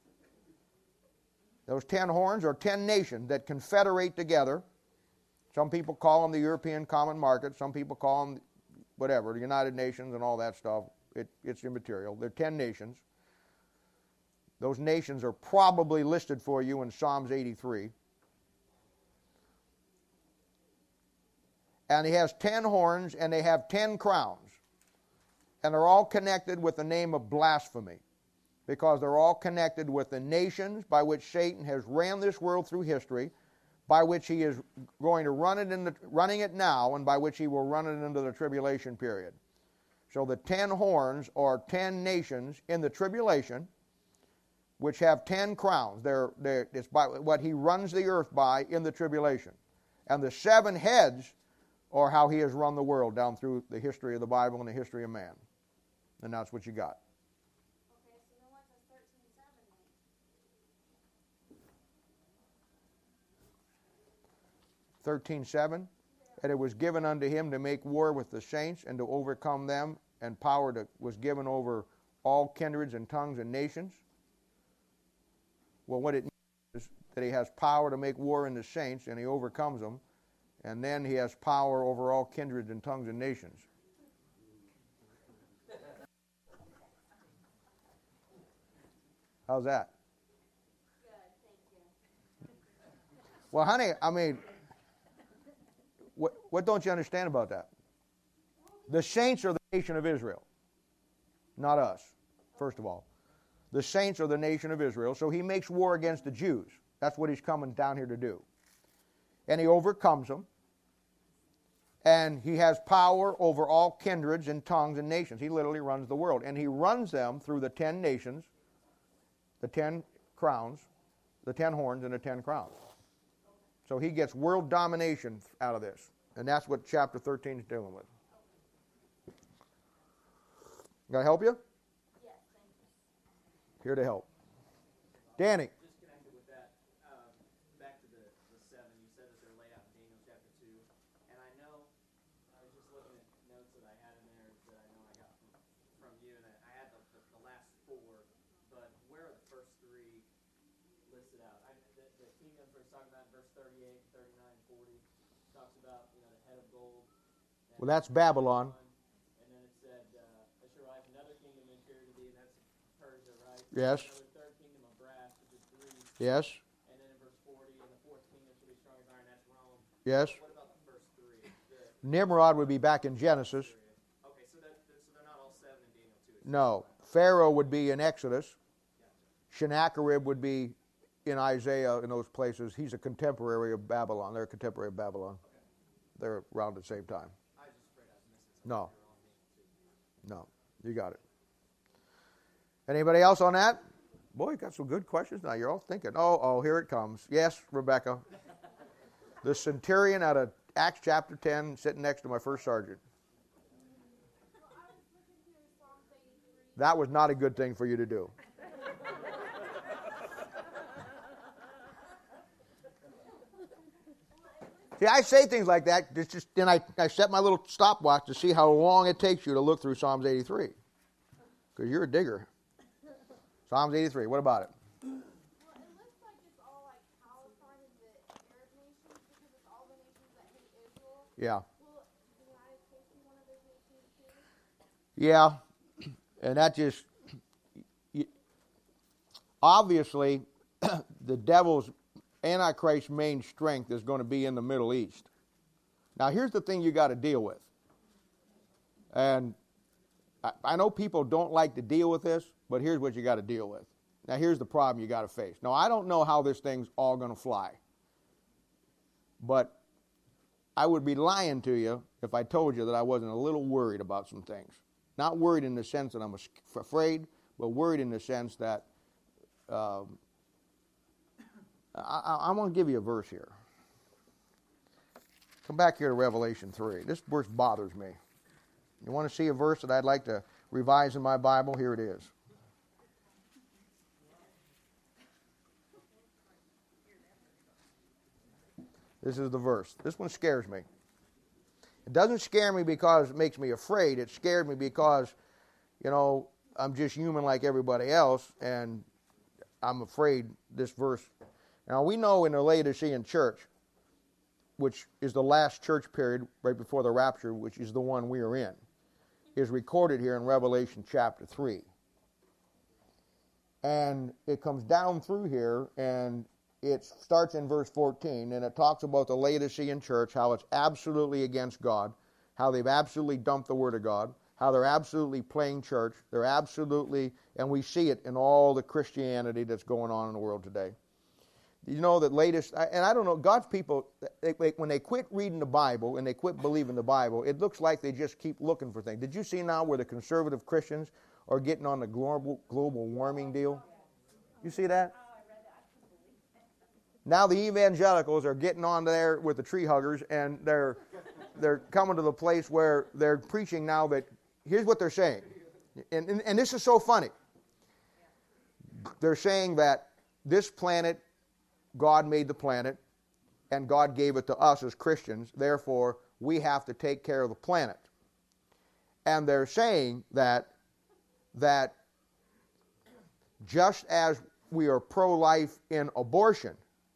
Those 10 horns are 10 nations that confederate together. Some people call them the European Common Market. Some people call them whatever, the United Nations and all that stuff. It's immaterial. They're 10 nations. Those nations are probably listed for you in Psalms 83. And he has 10 horns, and they have 10 crowns. And they're all connected with the name of blasphemy, because they're all connected with the nations by which Satan has ran this world through history, by which he is going to running it now, and by which he will run it into the tribulation period. So the 10 horns are 10 nations in the tribulation, which have 10 crowns. It's by what he runs the earth by in the tribulation. And the 7 heads are how he has run the world down through the history of the Bible and the history of man. And that's what you got. Okay, so then what does 13:7 mean? 13:7, and it was given unto him to make war with the saints and to overcome them, and power was given over all kindreds and tongues and nations. Well, what it means is that he has power to make war in the saints, and he overcomes them, and then he has power over all kindreds and tongues and nations. How's that? Good, thank you. Well, honey, I mean, what don't you understand about that? The saints are the nation of Israel, not us, first of all. The saints are the nation of Israel, so he makes war against the Jews. That's what he's coming down here to do. And he overcomes them, and he has power over all kindreds and tongues and nations. He literally runs the world, and he runs them through the 10 nations, the 10 crowns, the 10 horns, and the 10 crowns. So he gets world domination out of this, and that's what chapter 13 is dealing with. Can I help you? Yes, thank you. Here to help. Danny. Just connected with that, back to the 7, you said that they're laid out in Daniel chapter 2. And I know, I was just looking at notes that I had in there that I know I got from you, and I had the last 4, but where are the first 3 listed out? The kingdoms we're talking about in verse 38, 39, 40, talks about, the head of gold. Well, that's Babylon. And then it said, there shall rise another kingdom inferior to thee, and that's Persia, right? Yes. Another third kingdom of brass, which is Greece. Yes. And then in verse 40, and the 4th kingdom shall be strong as iron, that's Rome. Yes. What about the first 3? Nimrod would be back in Genesis. Okay, so they're not all 7 in Daniel 2. No. Pharaoh would be in Exodus. Sennacherib would be in Isaiah, in those places. He's a contemporary of Babylon. They're a contemporary of Babylon. They're around at the same time. I was just afraid I was missing something. No. They're all in Daniel 2. No. You got it. Anybody else on that? Boy, you got some good questions now. You're all thinking, oh, here it comes. Yes, Rebecca. The centurion out of Acts chapter 10 sitting next to my first sergeant. Well, I was looking through Psalms 83. That was not a good thing for you to do. See, I say things like that, then I set my little stopwatch to see how long it takes you to look through Psalms 83. Because you're a digger. Psalms 83, what about it? Well, it looks like it's all like Palestine and the Arab nations because it's all the nations that hate Israel. Yeah. Will the United States be one of those nations too? Yeah. And that just, obviously, the devil's Antichrist's main strength is going to be in the Middle East. Now, here's the thing you got to deal with. And I know people don't like to deal with this, but here's what you got to deal with. Now, here's the problem you got to face. Now, I don't know how this thing's all going to fly. But I would be lying to you if I told you that I wasn't a little worried about some things. Not worried in the sense that I'm afraid, but worried in the sense that I want to give you a verse here. Come back here to Revelation 3. This verse bothers me. You want to see a verse that I'd like to revise in my Bible? Here it is. This is the verse. This one scares me. It doesn't scare me because it makes me afraid. It scared me because, I'm just human like everybody else, and I'm afraid this verse. Now, we know in the Laodicean church, which is the last church period right before the rapture, which is the one we are in, is recorded here in Revelation chapter 3. And it comes down through here, and it starts in verse 14, and it talks about the Laodicean church, how it's absolutely against God, how they've absolutely dumped the Word of God, how they're absolutely playing church, they're absolutely, and we see it in all the Christianity that's going on in the world today. You know that latest, and I don't know, God's people, when they quit reading the Bible and they quit believing the Bible, it looks like they just keep looking for things. Did you see now where the conservative Christians are getting on the global warming deal? You see that? Now the evangelicals are getting on there with the tree huggers, and they're coming to the place where they're preaching now that, here's what they're saying, and this is so funny. They're saying that this planet, God made the planet, and God gave it to us as Christians, therefore we have to take care of the planet. And they're saying that just as we are pro-life in abortion,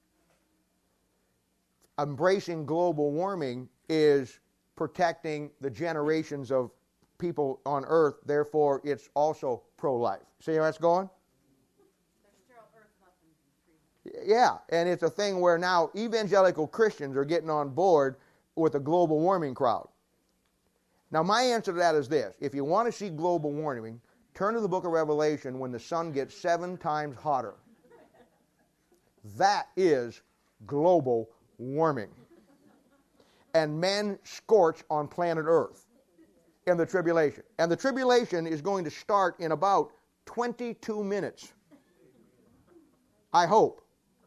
embracing global warming is protecting the generations of people on earth, therefore it's also pro-life. See how that's going? Yeah, and it's a thing where now evangelical Christians are getting on board with the global warming crowd. Now my answer to that is this. If you want to see global warming, turn to the book of Revelation when the sun gets 7 times hotter. That is global warming. And men scorch on planet Earth in the tribulation. And the tribulation is going to start in about 22 minutes. I hope.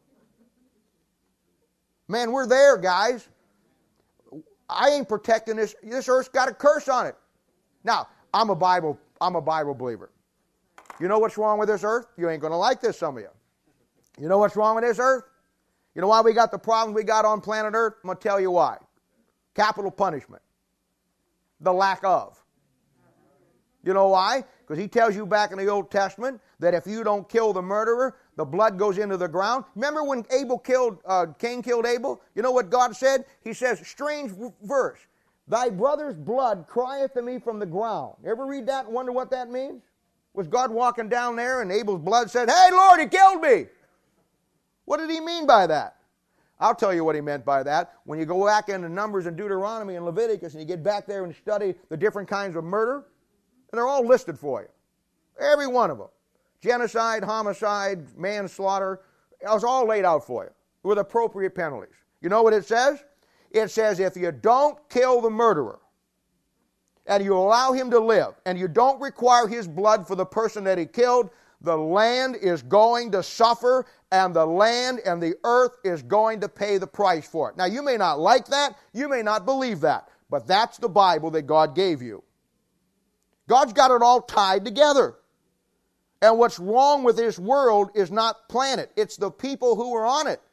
Man, we're there, guys. I ain't protecting this. This earth's got a curse on it. Now, I'm a Bible believer. You know what's wrong with this earth? You ain't going to like this, some of you. You know what's wrong with this earth? You know why we got the problems we got on planet Earth? I'm going to tell you why. Capital punishment. The lack of. You know why? Because he tells you back in the Old Testament that if you don't kill the murderer, the blood goes into the ground. Remember when Cain killed Abel? You know what God said? He says, strange verse, thy brother's blood crieth to me from the ground. Ever read that and wonder what that means? Was God walking down there and Abel's blood said, hey Lord, he killed me? What did he mean by that? I'll tell you what he meant by that. When you go back into Numbers and Deuteronomy and Leviticus and you get back there and study the different kinds of murder, and they're all listed for you. Every one of them. Genocide, homicide, manslaughter, it was all laid out for you with appropriate penalties. You know what it says? It says if you don't kill the murderer and you allow him to live and you don't require his blood for the person that he killed, the land is going to suffer and the land and the earth is going to pay the price for it. Now, you may not like that. You may not believe that. But that's the Bible that God gave you. God's got it all tied together. And what's wrong with this world is not planet. It's the people who are on it.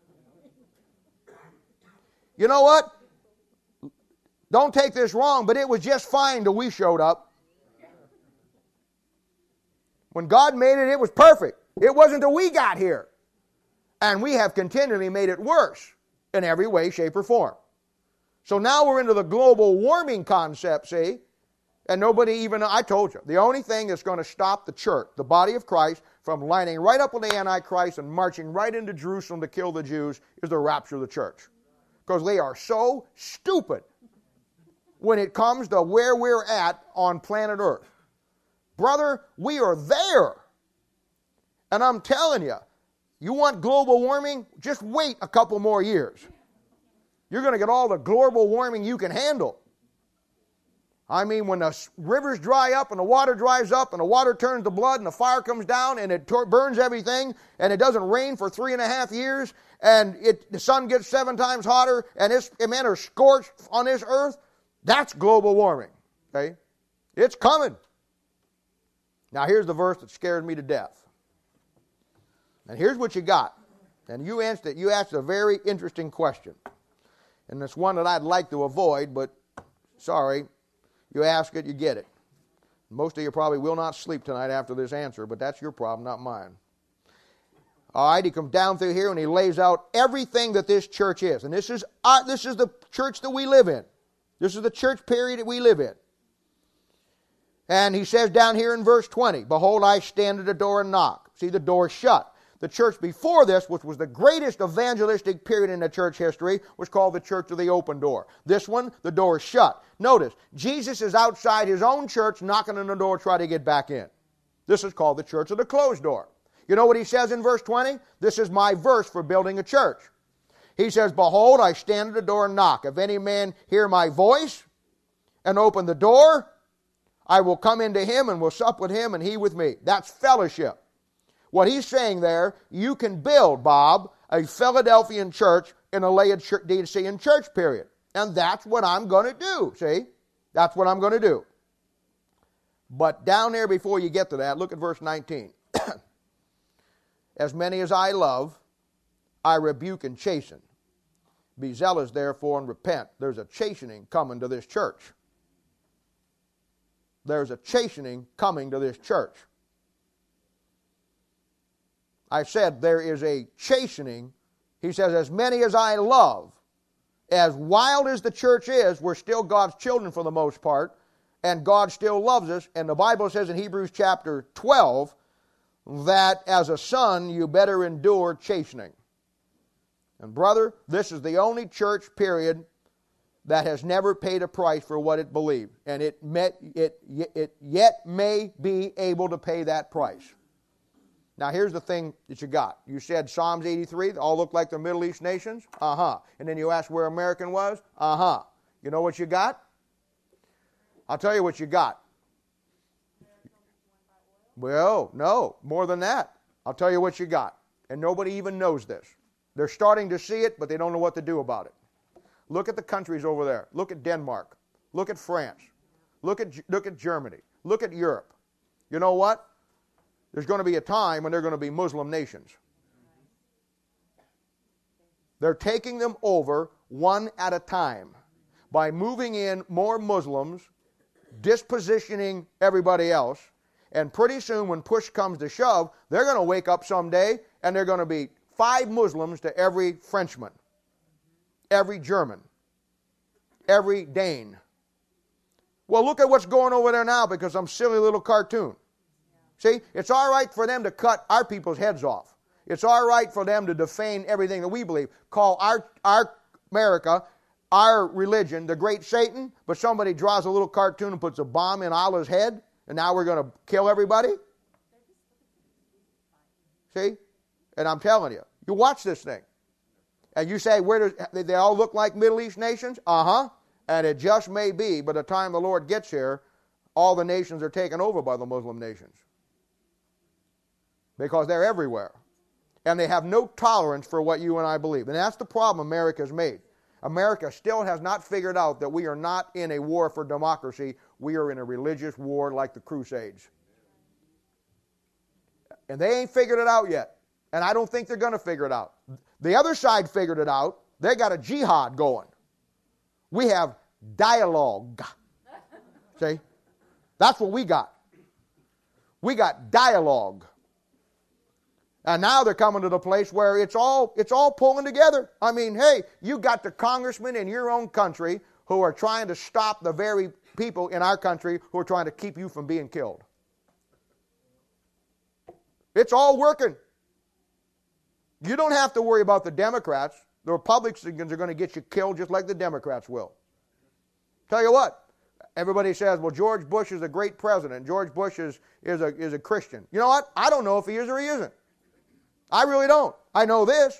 You know what? Don't take this wrong, but it was just fine till we showed up. When God made it, it was perfect. It wasn't till we got here. And we have continually made it worse in every way, shape, or form. So now we're into the global warming concept, see? And nobody even, I told you, the only thing that's going to stop the church, the body of Christ, from lining right up with the Antichrist and marching right into Jerusalem to kill the Jews is the rapture of the church. Because they are so stupid when it comes to where we're at on planet Earth. Brother, we are there. And I'm telling you, you want global warming? Just wait a couple more years. You're going to get all the global warming you can handle. I mean, when the rivers dry up and the water dries up and the water turns to blood and the fire comes down and it burns everything and it doesn't rain for 3.5 years and the sun gets 7 times hotter and men are scorched on this earth, that's global warming. Okay? It's coming. Now here's the verse that scared me to death. And here's what you got. And you asked a very interesting question. And it's one that I'd like to avoid, but sorry. You ask it, you get it. Most of you probably will not sleep tonight after this answer, but that's your problem, not mine. All right, he comes down through here and he lays out everything that this church is. And this is the church that we live in. This is the church period that we live in. And he says down here in verse 20, behold, I stand at the door and knock. See, the door's shut. The church before this, which was the greatest evangelistic period in the church history, was called the church of the open door. This one, the door is shut. Notice, Jesus is outside his own church knocking on the door trying to get back in. This is called the church of the closed door. You know what he says in verse 20? This is my verse for building a church. He says, behold, I stand at the door and knock. If any man hear my voice and open the door, I will come into him and will sup with him and he with me. That's fellowship. What he's saying there, you can build, Bob, a Philadelphian church in a Laodicean church period. And that's what I'm going to do, see? That's what I'm going to do. But down there before you get to that, look at verse 19. As many as I love, I rebuke and chasten. Be zealous, therefore, and repent. There's a chastening coming to this church. There's a chastening coming to this church. I said there is a chastening. He says, as many as I love. As wild as the church is, we're still God's children for the most part, and God still loves us. And the Bible says in Hebrews chapter 12 that as a son you better endure chastening. And brother, this is the only church period that has never paid a price for what it believed. And it yet may be able to pay that price. Now here's the thing that you got. You said Psalms 83, they all look like the Middle East nations? Uh-huh. And then you asked where American was? Uh-huh. You know what you got? I'll tell you what you got. Well, no, more than that. I'll tell you what you got. And nobody even knows this. They're starting to see it, but they don't know what to do about it. Look at the countries over there. Look at Denmark. Look at France. Look at Germany. Look at Europe. You know what? There's going to be a time when they're going to be Muslim nations. They're taking them over one at a time by moving in more Muslims, dispositioning everybody else, and pretty soon when push comes to shove, they're going to wake up someday and they're going to be 5 Muslims to every Frenchman, every German, every Dane. Well, look at what's going over there now because of some silly little cartoon. See, it's all right for them to cut our people's heads off. It's all right for them to defame everything that we believe. Call our America, our religion, the great Satan, but somebody draws a little cartoon and puts a bomb in Allah's head, and now we're going to kill everybody? See? And I'm telling you, you watch this thing. And you say, they all look like Middle East nations? Uh-huh. And it just may be, by the time the Lord gets here, all the nations are taken over by the Muslim nations. Because they're everywhere. And they have no tolerance for what you and I believe. And that's the problem America's made. America still has not figured out that we are not in a war for democracy. We are in a religious war like the Crusades. And they ain't figured it out yet. And I don't think they're going to figure it out. The other side figured it out. They got a jihad going. We have dialogue. See? That's what we got. We got dialogue. And now they're coming to the place where it's all pulling together. I mean, hey, you got the congressmen in your own country who are trying to stop the very people in our country who are trying to keep you from being killed. It's all working. You don't have to worry about the Democrats. The Republicans are going to get you killed just like the Democrats will. Tell you what, everybody says, well, George Bush is a great president. George Bush is a Christian. You know what? I don't know if he is or he isn't. I really don't. I know this.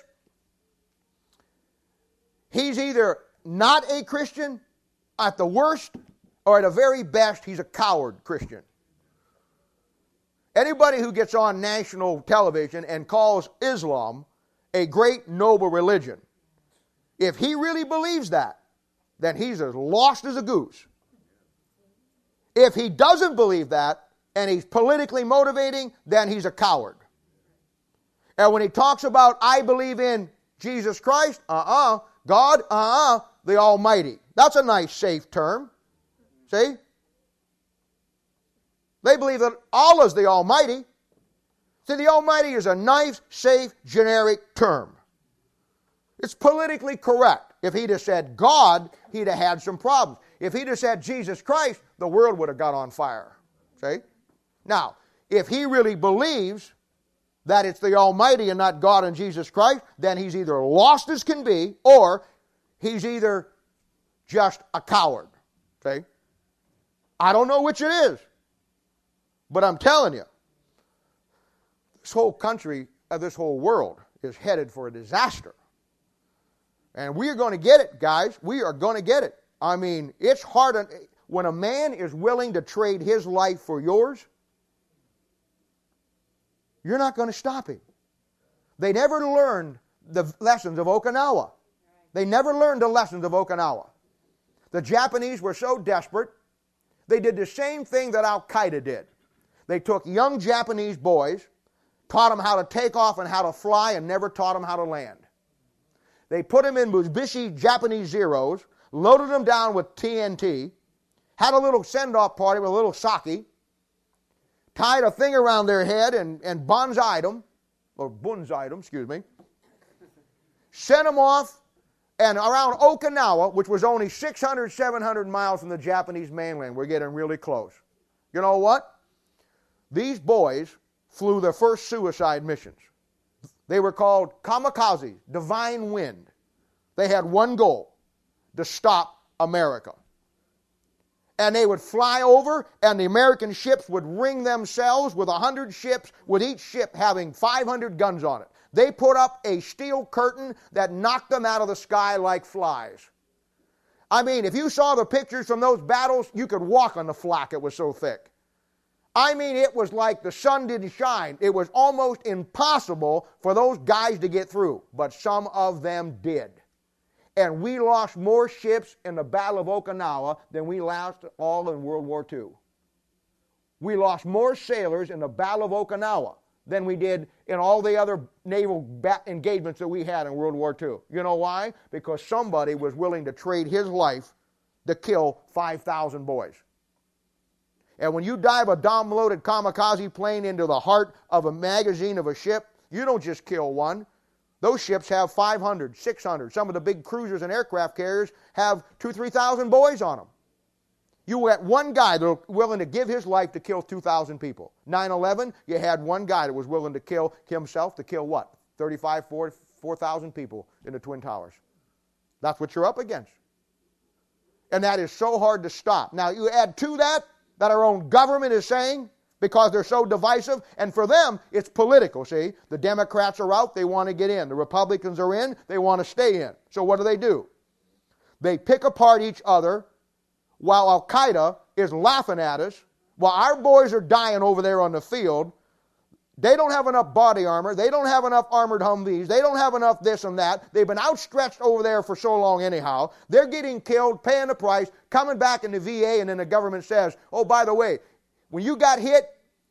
He's either not a Christian at the worst, or at the very best, he's a coward Christian. Anybody who gets on national television and calls Islam a great noble religion, if he really believes that, then he's as lost as a goose. If he doesn't believe that, and he's politically motivating, then he's a coward. And when he talks about, I believe in Jesus Christ, God, the Almighty. That's a nice, safe term. See? They believe that Allah is the Almighty. See, the Almighty is a nice, safe, generic term. It's politically correct. If he'd have said God, he'd have had some problems. If he'd have said Jesus Christ, the world would have got on fire. See? Now, if he really believes that it's the Almighty and not God and Jesus Christ, then he's either lost as can be, or he's either just a coward. See? I don't know which it is. But I'm telling you, this whole country, this whole world is headed for a disaster. And we are going to get it, guys. We are going to get it. I mean, it's hard. When a man is willing to trade his life for yours, you're not going to stop him. They never learned the lessons of Okinawa. They never learned the lessons of Okinawa. The Japanese were so desperate, they did the same thing that Al-Qaeda did. They took young Japanese boys, taught them how to take off and how to fly, and never taught them how to land. They put them in Mitsubishi Japanese Zeros, loaded them down with TNT, had a little send-off party with a little sake, tied a thing around their head and bunzai'd them, sent them off, and around Okinawa, which was only 600, 700 miles from the Japanese mainland, we're getting really close. You know what? These boys flew their first suicide missions. They were called kamikaze, divine wind. They had one goal, to stop America. And they would fly over, and the American ships would ring themselves with 100 ships, with each ship having 500 guns on it. They put up a steel curtain that knocked them out of the sky like flies. I mean, if you saw the pictures from those battles, you could walk on the flak, it was so thick. I mean, it was like the sun didn't shine. It was almost impossible for those guys to get through, but some of them did. And we lost more ships in the Battle of Okinawa than we lost all in World War II. We lost more sailors in the Battle of Okinawa than we did in all the other naval engagements that we had in World War II. You know why? Because somebody was willing to trade his life to kill 5,000 boys. And when you dive a bomb-loaded kamikaze plane into the heart of a magazine of a ship, you don't just kill one. Those ships have 500, 600. Some of the big cruisers and aircraft carriers have 2,000, 3,000 boys on them. You had one guy that was willing to give his life to kill 2,000 people. 9/11, you had one guy that was willing to kill himself to kill what? 35, 4,000 people in the Twin Towers. That's what you're up against. And that is so hard to stop. Now, you add to that our own government is saying, because they're so divisive, and for them, it's political, see? The Democrats are out, they want to get in. The Republicans are in, they want to stay in. So what do? They pick apart each other while Al-Qaeda is laughing at us, while our boys are dying over there on the field. They don't have enough body armor, they don't have enough armored Humvees, they don't have enough this and that. They've been outstretched over there for so long anyhow. They're getting killed, paying the price, coming back in the VA, and then the government says, oh, by the way, when you got hit,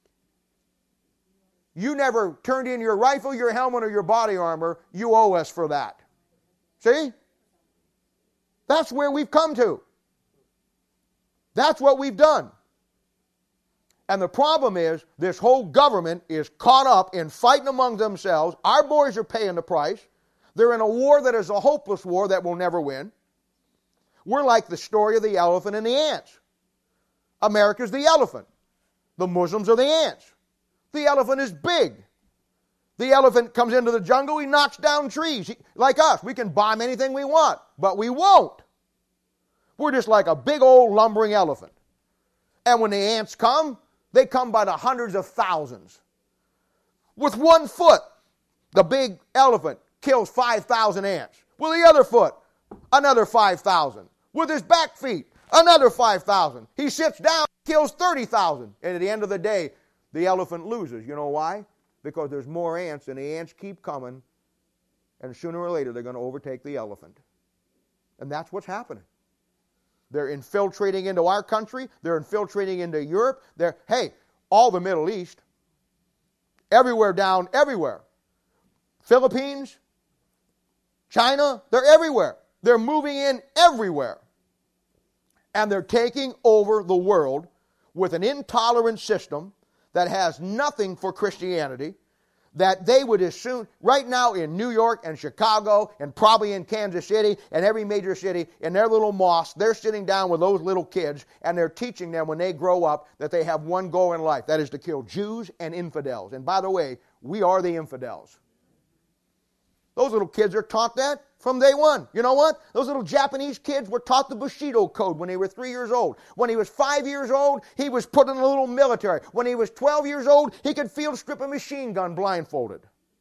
you never turned in your rifle, your helmet, or your body armor. You owe us for that. See? That's where we've come to. That's what we've done. And the problem is, this whole government is caught up in fighting among themselves. Our boys are paying the price. They're in a war that is a hopeless war that will never win. We're like the story of the elephant and the ants. America's the elephant. The Muslims are the ants. The elephant is big. The elephant comes into the jungle, he knocks down trees. Like us, we can bomb anything we want, but we won't. We're just like a big old lumbering elephant. And when the ants come, they come by the hundreds of thousands. With 1 foot, the big elephant kills 5,000 ants. With the other foot, another 5,000. With his back feet, another 5,000. He sits down, kills 30,000. And at the end of the day, the elephant loses. You know why? Because there's more ants, and the ants keep coming, and sooner or later they're going to overtake the elephant. And that's what's happening. They're infiltrating into our country. They're infiltrating into Europe. All the Middle East. Everywhere. Philippines, China, they're everywhere. They're moving in everywhere. And they're taking over the world with an intolerant system that has nothing for Christianity, that they would as soon, right now in New York and Chicago and probably in Kansas City and every major city, in their little mosque, they're sitting down with those little kids and they're teaching them when they grow up that they have one goal in life, that is to kill Jews and infidels. And by the way, we are the infidels. Those little kids are taught that from day one. You know what? Those little Japanese kids were taught the Bushido Code when they were 3 years old. When he was 5 years old, he was put in a little military. When he was 12 years old, he could field strip a machine gun blindfolded.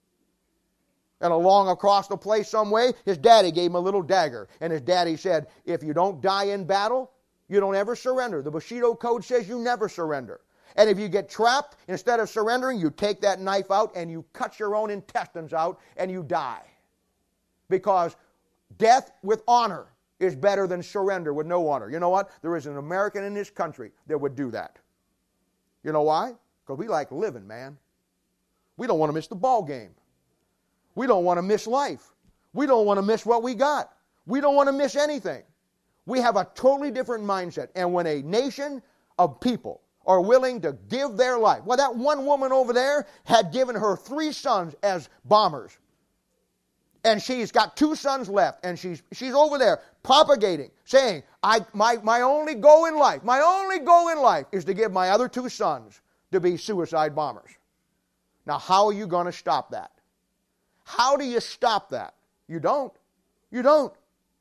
And along across the place some way, his daddy gave him a little dagger. And his daddy said, if you don't die in battle, you don't ever surrender. The Bushido Code says you never surrender. And if you get trapped, instead of surrendering, you take that knife out and you cut your own intestines out and you die. Because death with honor is better than surrender with no honor. You know what? There is an American in this country that would do that. You know why? Because we like living, man. We don't want to miss the ball game. We don't want to miss life. We don't want to miss what we got. We don't want to miss anything. We have a totally different mindset. And when a nation of people are willing to give their life. Well, that one woman over there had given her 3 sons as bombers. And she's got 2 sons left. And she's over there propagating, saying, my only goal in life is to give my other 2 sons to be suicide bombers. Now, how are you going to stop that? How do you stop that? You don't. You don't.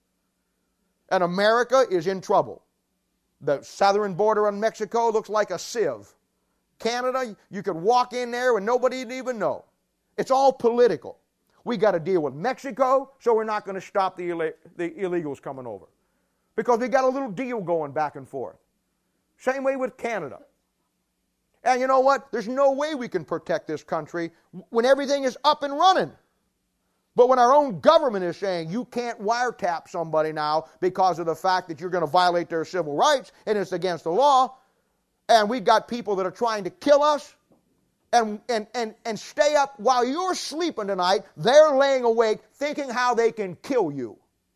And America is in trouble. The southern border on Mexico looks like a sieve. Canada, you could walk in there and nobody would even know. It's all political. We got to deal with Mexico, so we're not going to stop the illegals coming over. Because we got a little deal going back and forth. Same way with Canada. And you know what? There's no way we can protect this country when everything is up and running. But when our own government is saying you can't wiretap somebody now because of the fact that you're going to violate their civil rights and it's against the law, and we've got people that are trying to kill us and stay up while you're sleeping tonight, they're laying awake thinking how they can kill you.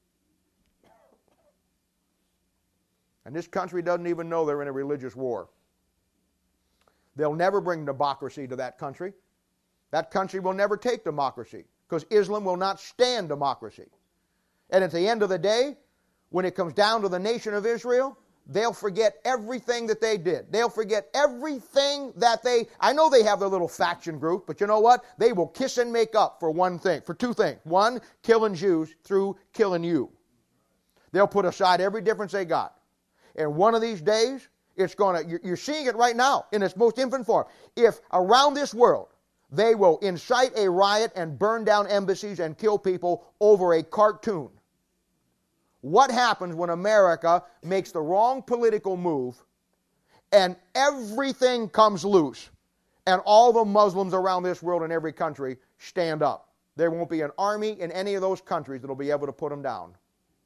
And this country doesn't even know they're in a religious war. They'll never bring democracy to that country. That country will never take democracy. Because Islam will not stand democracy. And at the end of the day, when it comes down to the nation of Israel, they'll forget everything that they did. They'll forget everything that I know they have their little faction group, but you know what? They will kiss and make up for one thing, for 2 things. One, killing Jews through killing you. They'll put aside every difference they got. And one of these days, you're seeing it right now in its most infant form. If around this world, they will incite a riot and burn down embassies and kill people over a cartoon. What happens when America makes the wrong political move and everything comes loose and all the Muslims around this world in every country stand up? There won't be an army in any of those countries that will be able to put them down.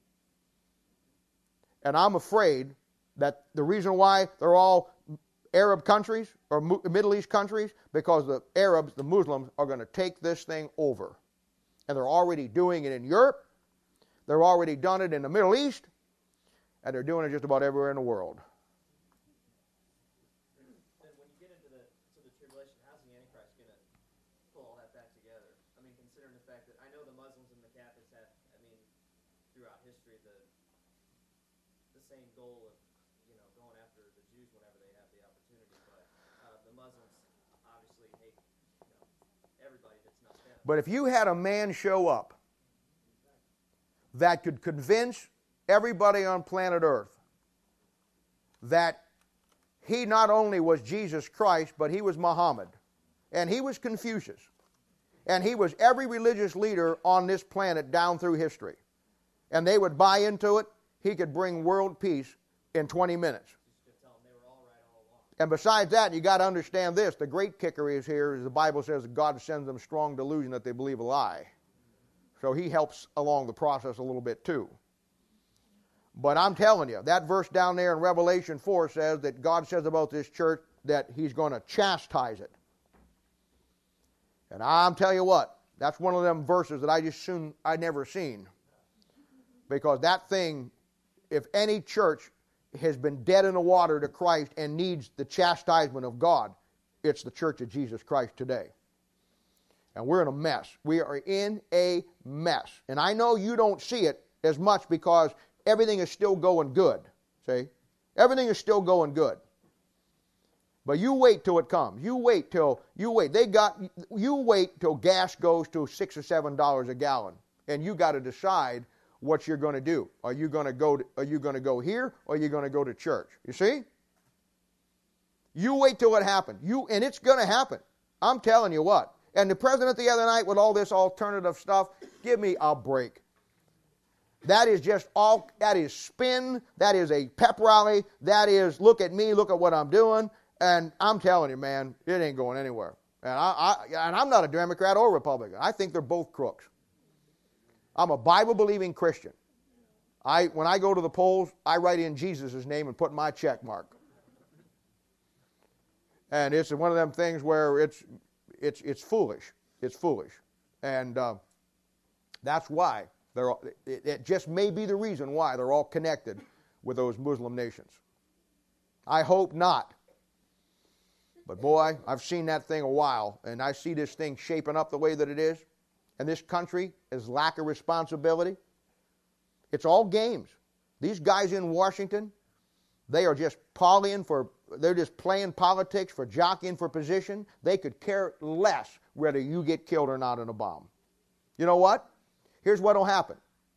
And I'm afraid that the reason why they're all Arab countries or Middle East countries, because the Arabs, the Muslims, are going to take this thing over. And they're already doing it in Europe. They're already done it in the Middle East. And they're doing it just about everywhere in the world. And when you get into the tribulation, how's the Antichrist going to pull all that back together? I mean, considering the fact that I know the Muslims and the Catholics have, throughout history, the same goal of, going after the Jews whenever they have the opportunity. But the Muslims obviously hate, everybody that's not But if you had a man show up that could convince everybody on planet Earth that he not only was Jesus Christ, but he was Muhammad, and he was Confucius, and he was every religious leader on this planet down through history, and they would buy into it, he could bring world peace in 20 minutes. And besides that, you got to understand this. The great kicker is here, is the Bible says that God sends them strong delusion that they believe a lie. So he helps along the process a little bit too. But I'm telling you, that verse down there in Revelation 4 says that God says about this church that he's going to chastise it. And I'm telling you what, that's one of them verses that I never seen. Because that thing, if any church has been dead in the water to Christ and needs the chastisement of God, it's the church of Jesus Christ today. And we're in a mess. We are in a mess. And I know you don't see it as much because everything is still going good. See? Everything is still going good. But you wait till it comes. You wait till gas goes to $6 or $7 a gallon. And you got to decide what you're going to do. Are you going to go here, or are you going to go to church? You see? You wait till it happens. And it's going to happen. I'm telling you what. And the president the other night with all this alternative stuff, give me a break. That is spin. That is a pep rally. That is, look at me, look at what I'm doing. And I'm telling you, man, it ain't going anywhere. And I'm not a Democrat or Republican. I think they're both crooks. I'm a Bible-believing Christian. When I go to the polls, I write in Jesus' name and put my check mark. And it's one of them things where it's foolish. It's foolish. And that's why it just may be the reason why they're all connected with those Muslim nations. I hope not. But boy, I've seen that thing a while, and I see this thing shaping up the way that it is. And this country is lack of responsibility. It's all games. These guys in Washington, they are just they're just playing politics for jockeying for position. They could care less whether you get killed or not in a bomb. You know what? Here's what'll happen.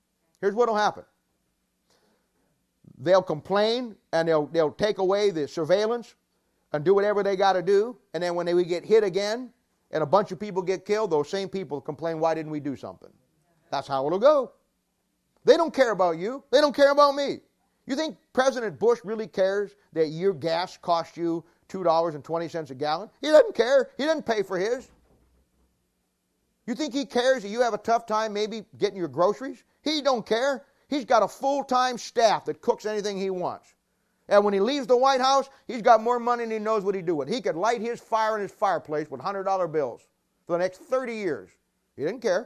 They'll complain and they'll take away the surveillance and do whatever they got to do. And then when we get hit again, and a bunch of people get killed, those same people complain, why didn't we do something? That's how it'll go. They don't care about you. They don't care about me. You think President Bush really cares that your gas cost you $2.20 a gallon? He doesn't care. He doesn't pay for his. You think he cares that you have a tough time maybe getting your groceries? He don't care. He's got a full-time staff that cooks anything he wants. And when he leaves the White House, he's got more money than he knows what he's doing. He could light his fire in his fireplace with $100 bills for the next 30 years. He didn't care.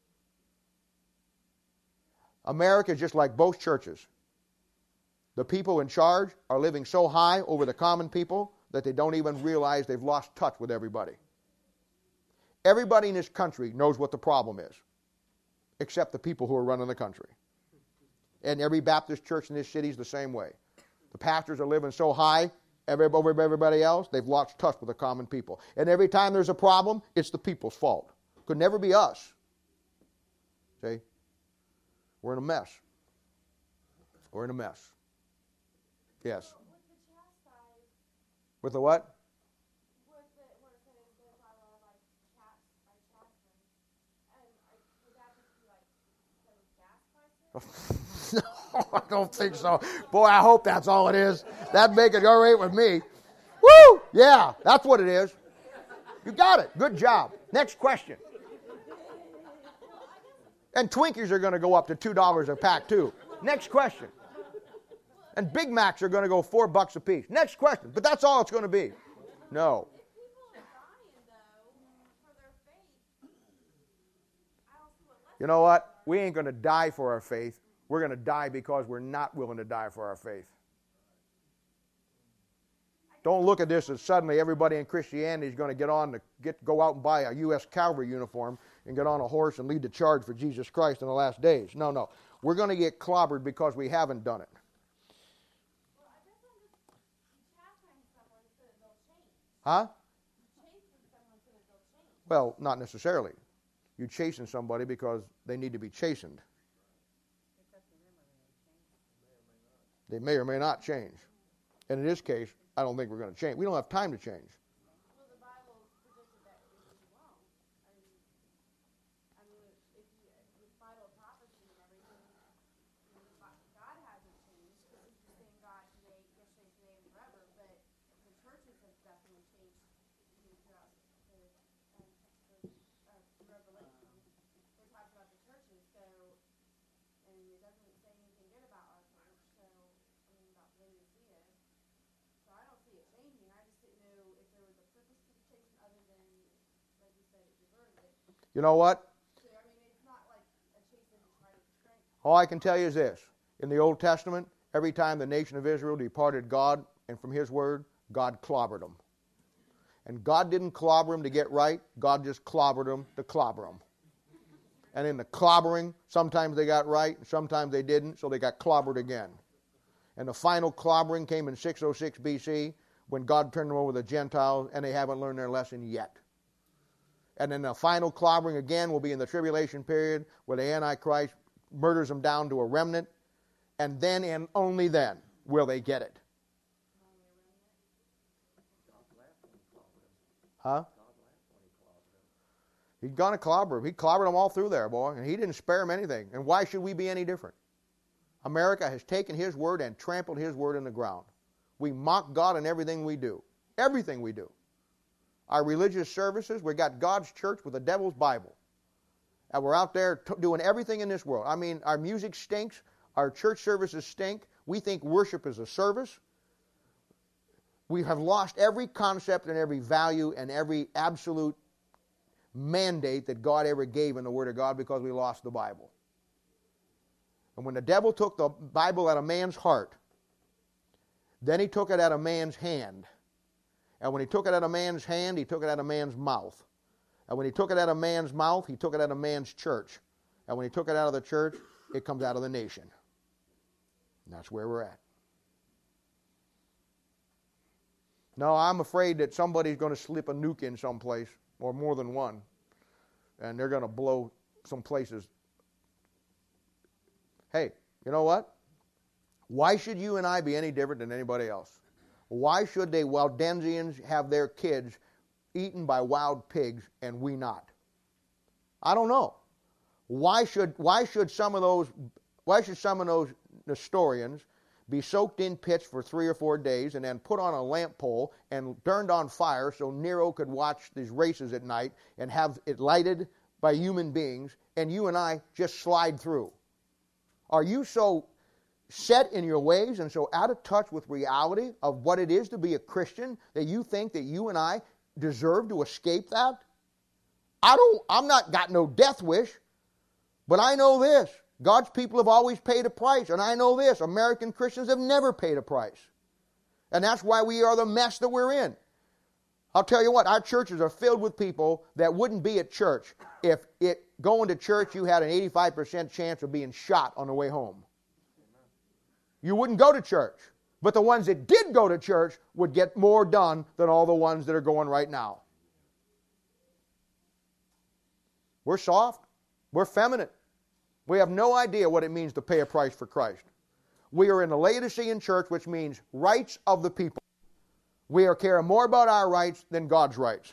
America is just like both churches. The people in charge are living so high over the common people that they don't even realize they've lost touch with everybody. Everybody in this country knows what the problem is, except the people who are running the country. And every Baptist church in this city is the same way. The pastors are living so high over everybody else, they've lost touch with the common people. And every time there's a problem, it's the people's fault. Could never be us. See? We're in a mess. We're in a mess. Yes. With the what? No, I don't think so. Boy, I hope that's all it is. That'd make it all right with me. Woo! Yeah, that's what it is. You got it. Good job. Next question. And Twinkies are going to go up to $2 a pack, too. Next question. And Big Macs are going to go $4 a piece. Next question. But that's all it's going to be. No. You know what? We ain't going to die for our faith. We're going to die because we're not willing to die for our faith. Don't look at this as suddenly everybody in Christianity is going to go out and buy a U.S. Cavalry uniform and get on a horse and lead the charge for Jesus Christ in the last days. No. We're going to get clobbered because we haven't done it. Huh? Well, not necessarily. You chasten somebody because they need to be chastened. They may or may not change. And in this case, I don't think we're going to change. We don't have time to change. Well, the Bible predicted that we won't. I mean, if you, with Bible prophecy and everything, you know, God hasn't changed because He's the same God today, yesterday, today, and forever. But the churches have definitely changed throughout the Revelation. It talks about the churches, so and it doesn't say anything good about our church. So I mean, about Laodicea. So I don't see it changing. I just didn't know if there was a purpose to the chasing other than, like you said, it diverted it. You know what? So I mean, it's not like a chasing to try to strength. All I can tell you is this. In the Old Testament, every time the nation of Israel departed God and from His word, God clobbered them. And God didn't clobber them to get right. God just clobbered them to clobber them. And in the clobbering, sometimes they got right, and sometimes they didn't, so they got clobbered again. And the final clobbering came in 606 BC when God turned them over to the Gentiles, and they haven't learned their lesson yet. And then the final clobbering again will be in the tribulation period where the Antichrist murders them down to a remnant, and then and only then will they get it. Huh? He's going to clobber them. He clobbered them all through there, boy, and He didn't spare them anything. And why should we be any different? America has taken His word and trampled His word in the ground. We mock God in everything we do. Everything we do. Our religious services, we got God's church with the devil's Bible. And we're out there doing everything in this world. I mean, our music stinks. Our church services stink. We think worship is a service. We have lost every concept and every value and every absolute mandate that God ever gave in the Word of God because we lost the Bible. And when the devil took the Bible out of man's heart, then he took it out of man's hand. And when he took it out of man's hand, he took it out of man's mouth. And when he took it out of man's mouth, he took it out of man's church. And when he took it out of the church, it comes out of the nation. And that's where we're at. No, I'm afraid that somebody's going to slip a nuke in someplace, or more than one, and they're going to blow some places. Hey, you know what? Why should you and I be any different than anybody else? Why should the Waldensians have their kids eaten by wild pigs and we not? I don't know. Why should some of those Nestorians be soaked in pitch for 3 or 4 days and then put on a lamp pole and burned on fire so Nero could watch these races at night and have it lighted by human beings, and you and I just slide through? Are you so set in your ways and so out of touch with reality of what it is to be a Christian that you think that you and I deserve to escape that? I'm not got no death wish, but I know this. God's people have always paid a price, and I know this. American Christians have never paid a price. And that's why we are the mess that we're in. I'll tell you what, our churches are filled with people that wouldn't be at church if going to church you had an 85% chance of being shot on the way home. You wouldn't go to church. But the ones that did go to church would get more done than all the ones that are going right now. We're soft. We're feminine. We have no idea what it means to pay a price for Christ. We are in the Laodicean church, which means rights of the people. We care more about our rights than God's rights.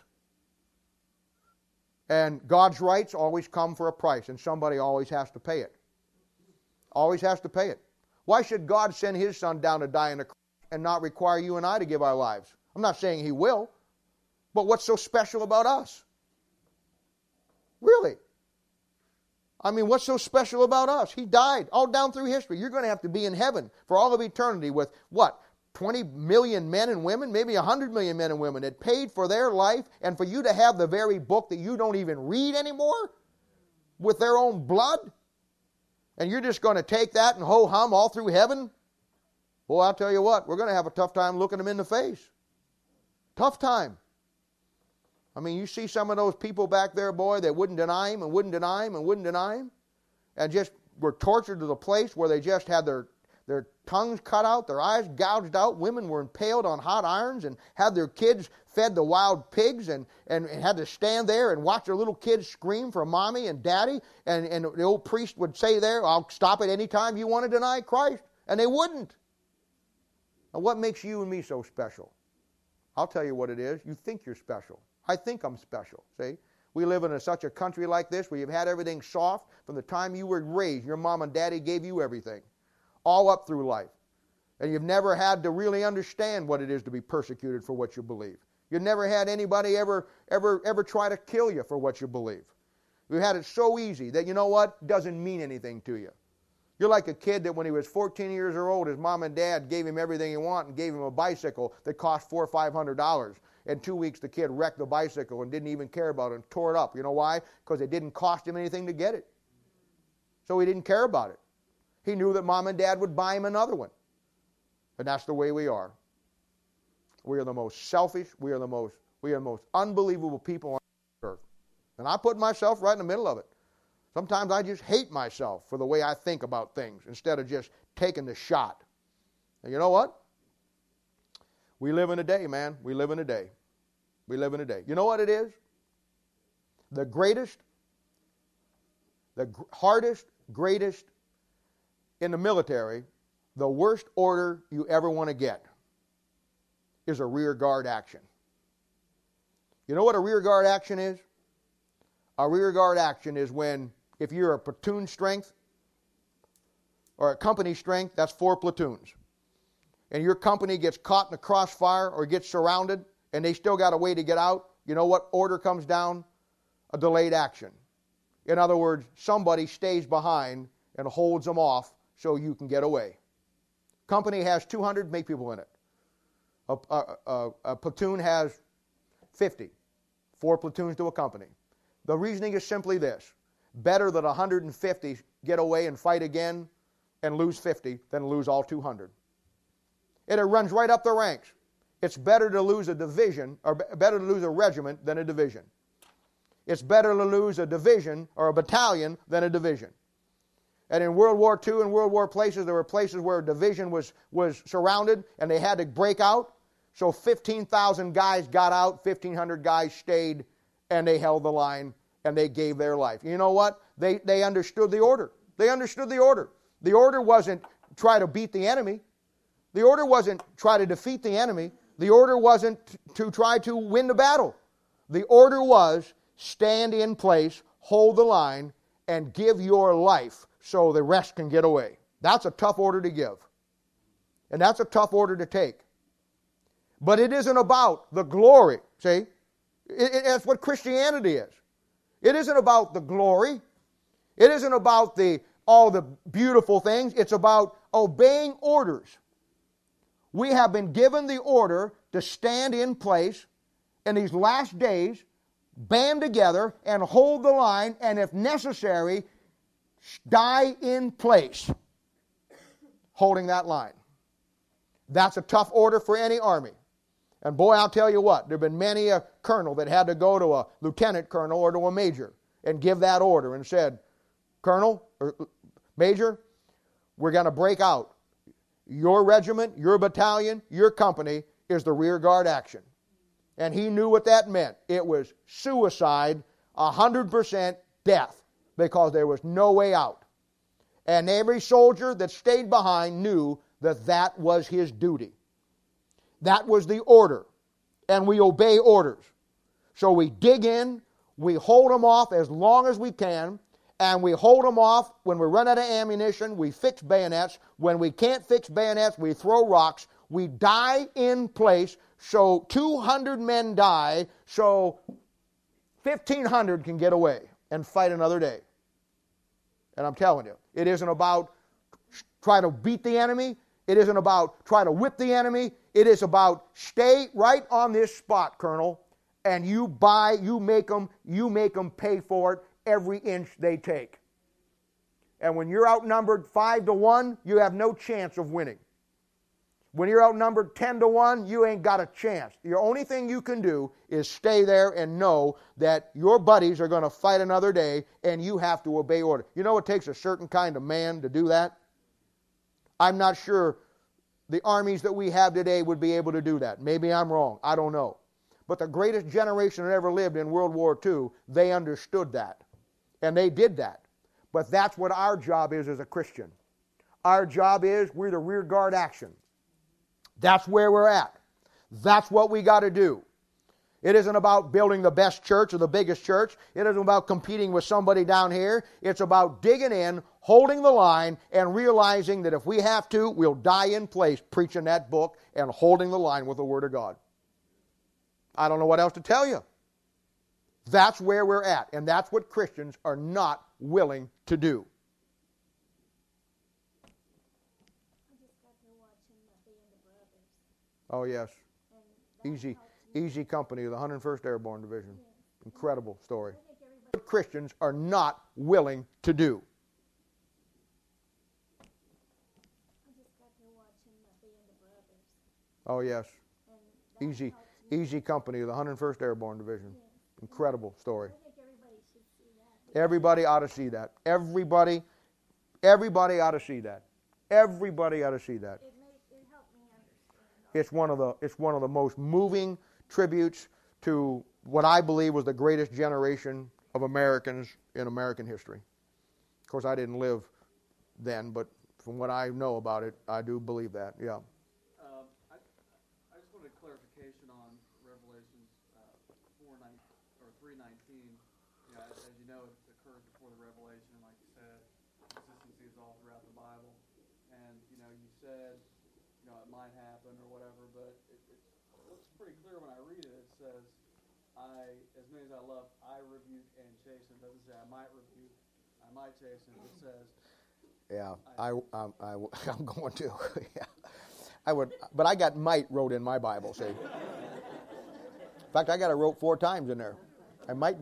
And God's rights always come for a price, and somebody always has to pay it. Always has to pay it. Why should God send His Son down to die on the cross and not require you and I to give our lives? I'm not saying He will, but what's so special about us? Really? I mean, what's so special about us? He died all down through history. You're going to have to be in heaven for all of eternity with, 20 million men and women, maybe 100 million men and women that paid for their life, and for you to have the very book that you don't even read anymore with their own blood? And you're just going to take that and ho-hum all through heaven? Boy, I'll tell you what, we're going to have a tough time looking them in the face. Tough time. I mean, you see some of those people back there, boy, that wouldn't deny Him and wouldn't deny Him and wouldn't deny Him, and just were tortured to the place where they just had their tongues cut out, their eyes gouged out. Women were impaled on hot irons and had their kids fed to wild pigs and had to stand there and watch their little kids scream for mommy and daddy. And the old priest would say there, I'll stop it any time you want to deny Christ. And they wouldn't. Now what makes you and me so special? I'll tell you what it is. You think you're special. I think I'm special, see? We live in such a country like this where you've had everything soft from the time you were raised. Your mom and daddy gave you everything, all up through life. And you've never had to really understand what it is to be persecuted for what you believe. You've never had anybody ever try to kill you for what you believe. We've had it so easy that, you know what, doesn't mean anything to you. You're like a kid that when he was 14 years old, his mom and dad gave him everything he wanted and gave him a bicycle that cost $400 or $500. In 2 weeks, the kid wrecked the bicycle and didn't even care about it and tore it up. You know why? Because it didn't cost him anything to get it. So he didn't care about it. He knew that mom and dad would buy him another one. And that's the way we are. We are the most selfish, we are the most unbelievable people on earth. And I put myself right in the middle of it. Sometimes I just hate myself for the way I think about things instead of just taking the shot. And you know what? We live in a day, man. We live in a day. We live in a day. You know what it is? The greatest, hardest, greatest in the military, the worst order you ever want to get is a rear guard action. You know what a rear guard action is? A rear guard action is when, if you're a platoon strength or a company strength, that's 4 platoons. And your company gets caught in the crossfire or gets surrounded and they still got a way to get out, you know what order comes down? A delayed action. In other words, somebody stays behind and holds them off so you can get away. Company has 200 make people in it. A platoon has 50. 4 platoons to a company. The reasoning is simply this. Better that 150 get away and fight again and lose 50 than lose all 200. It runs right up the ranks. It's better to lose a division, or better to lose a regiment than a division. It's better to lose a division or a battalion than a division. And in World War II and World War places, there were places where a division was surrounded and they had to break out. So 15,000 guys got out, 1,500 guys stayed, and they held the line and they gave their life. You know what? They understood the order. They understood the order. The order wasn't try to beat the enemy. The order wasn't try to defeat the enemy. The order wasn't to try to win the battle. The order was stand in place, hold the line, and give your life so the rest can get away. That's a tough order to give. And that's a tough order to take. But it isn't about the glory, see? That's what Christianity is. It isn't about the glory. It isn't about all the beautiful things. It's about obeying orders. We have been given the order to stand in place in these last days, band together and hold the line, and if necessary, die in place, holding that line. That's a tough order for any army. And boy, I'll tell you what, there have been many a colonel that had to go to a lieutenant colonel or to a major and give that order and said, Colonel or Major, we're going to break out. Your regiment, your battalion, your company is the rear guard action. And he knew what that meant. It was suicide, 100% death, because there was no way out. And every soldier that stayed behind knew that that was his duty. That was the order. And we obey orders. So we dig in, we hold them off as long as we can, and we hold them off. When we run out of ammunition, we fix bayonets. When we can't fix bayonets, we throw rocks. We die in place, so 200 men die, so 1,500 can get away and fight another day. And I'm telling you, it isn't about try to beat the enemy. It isn't about try to whip the enemy. It is about stay right on this spot, Colonel, and you make them pay for it every inch they take. And when you're outnumbered 5-1, you have no chance of winning. When you're outnumbered 10-1, you ain't got a chance. The only thing you can do is stay there and know that your buddies are going to fight another day and you have to obey order. You know it takes a certain kind of man to do that? I'm not sure the armies that we have today would be able to do that. Maybe I'm wrong. I don't know. But the greatest generation that ever lived in World War II, they understood that. And they did that. But that's what our job is as a Christian. Our job is we're the rear guard action. That's where we're at. That's what we got to do. It isn't about building the best church or the biggest church. It isn't about competing with somebody down here. It's about digging in, holding the line, and realizing that if we have to, we'll die in place preaching that book and holding the line with the Word of God. I don't know what else to tell you. That's where we're at, and that's what Christians are not willing to do. I just got to watching the Band of Brothers. Oh, yes. And that Easy, helped me. easy company of the 101st Airborne Division. Yeah. Incredible story. I think everybody What Christians are not willing to do. I just got to watching the Band of Brothers. Oh, yes. And that Easy, helped me. easy company of the 101st Airborne Division. Yeah. Incredible story. I think everybody should see that. Everybody ought to see that. Everybody ought to see that. Everybody ought to see that. It helped me understand. It's one of the most moving tributes to what I believe was the greatest generation of Americans in American history. Of course, I didn't live then, but from what I know about it, I do believe that. Yeah. I just wanted clarification on Revelations 3:19. Yeah, as you know, it occurs before the Revelation, like you said. Consistency is all throughout the Bible, and you said, it might happen or whatever, but it looks pretty clear when I read it. It says, as many as I love, I rebuke and chasten. It doesn't say I might rebuke, I might chasten. It says, Yeah, I'm going to. Yeah. I would, but I got might wrote in my Bible, see. In fact, I got it wrote 4 times in there. I might.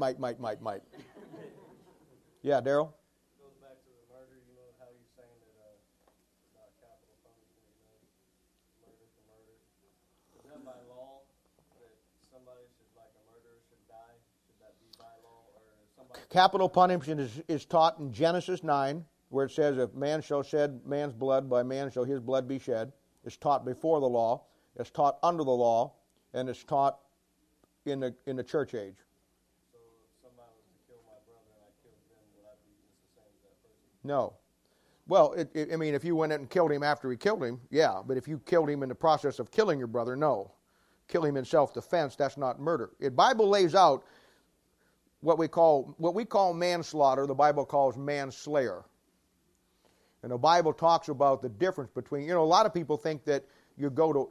Yeah, Daryl? Goes back to the murder, how you're saying that not capital punishment, murder for murder. Is that by law that somebody should, like a murderer should die? Should that be by law, or somebody? Capital punishment is taught in Genesis 9, where it says, if man shall shed man's blood, by man shall his blood be shed. It's taught before the law, it's taught under the law, and it's taught in the church age. So if somebody was to kill my brother and I killed them, would I be just the same as that person? No. Well, if you went in and killed him after he killed him, yeah. But if you killed him in the process of killing your brother, no. Kill him in self-defense, that's not murder. The Bible lays out what we call manslaughter, the Bible calls manslayer. And the Bible talks about the difference between, a lot of people think that they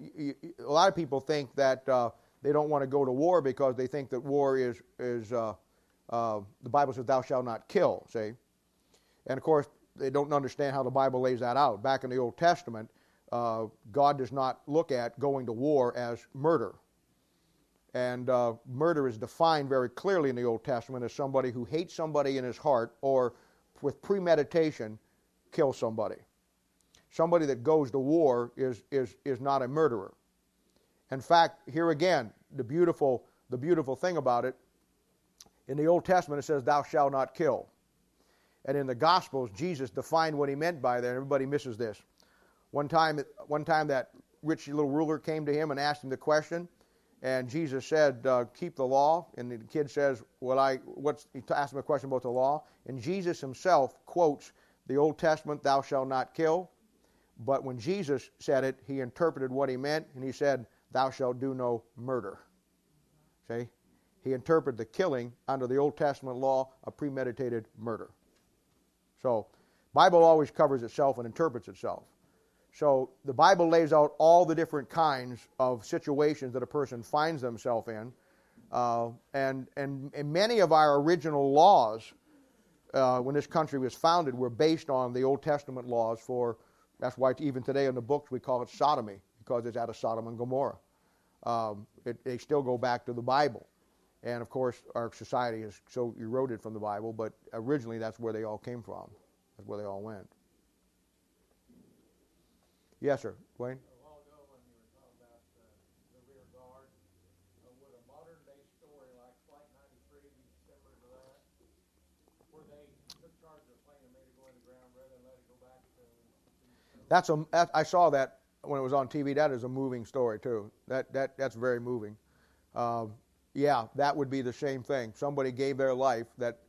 don't want to go to war because they think that war is the Bible says thou shalt not kill, see? And of course, they don't understand how the Bible lays that out. Back in the Old Testament, God does not look at going to war as murder. And murder is defined very clearly in the Old Testament as somebody who hates somebody in his heart or with premeditation kill somebody. Somebody that goes to war is not a murderer. In fact, here again, the beautiful thing about it, in the Old Testament it says, thou shalt not kill. And in the Gospels, Jesus defined what he meant by that. Everybody misses this. One time that rich little ruler came to him and asked him the question, and Jesus said, keep the law. And the kid says, he asked him a question about the law. And Jesus himself quotes the Old Testament, thou shalt not kill. But when Jesus said it, he interpreted what he meant, and he said, thou shalt do no murder. See? He interpreted the killing under the Old Testament law of premeditated murder. So, Bible always covers itself and interprets itself. So, the Bible lays out all the different kinds of situations that a person finds themselves in. And many of our original laws, when this country was founded, were based on the Old Testament laws that's why even today in the books we call it sodomy, because it's out of Sodom and Gomorrah. They still go back to the Bible. And of course, our society is so eroded from the Bible, but originally that's where they all came from. That's where they all went. Yes, sir. Dwayne? A while ago when you were talking about the rear guard, would a modern day story like Flight 93 be similar to that? Where they took charge of the plane and made it go into the ground rather than let it go back to I saw that when it was on TV. That is a moving story too. That's very moving. Yeah, that would be the same thing. Somebody gave their life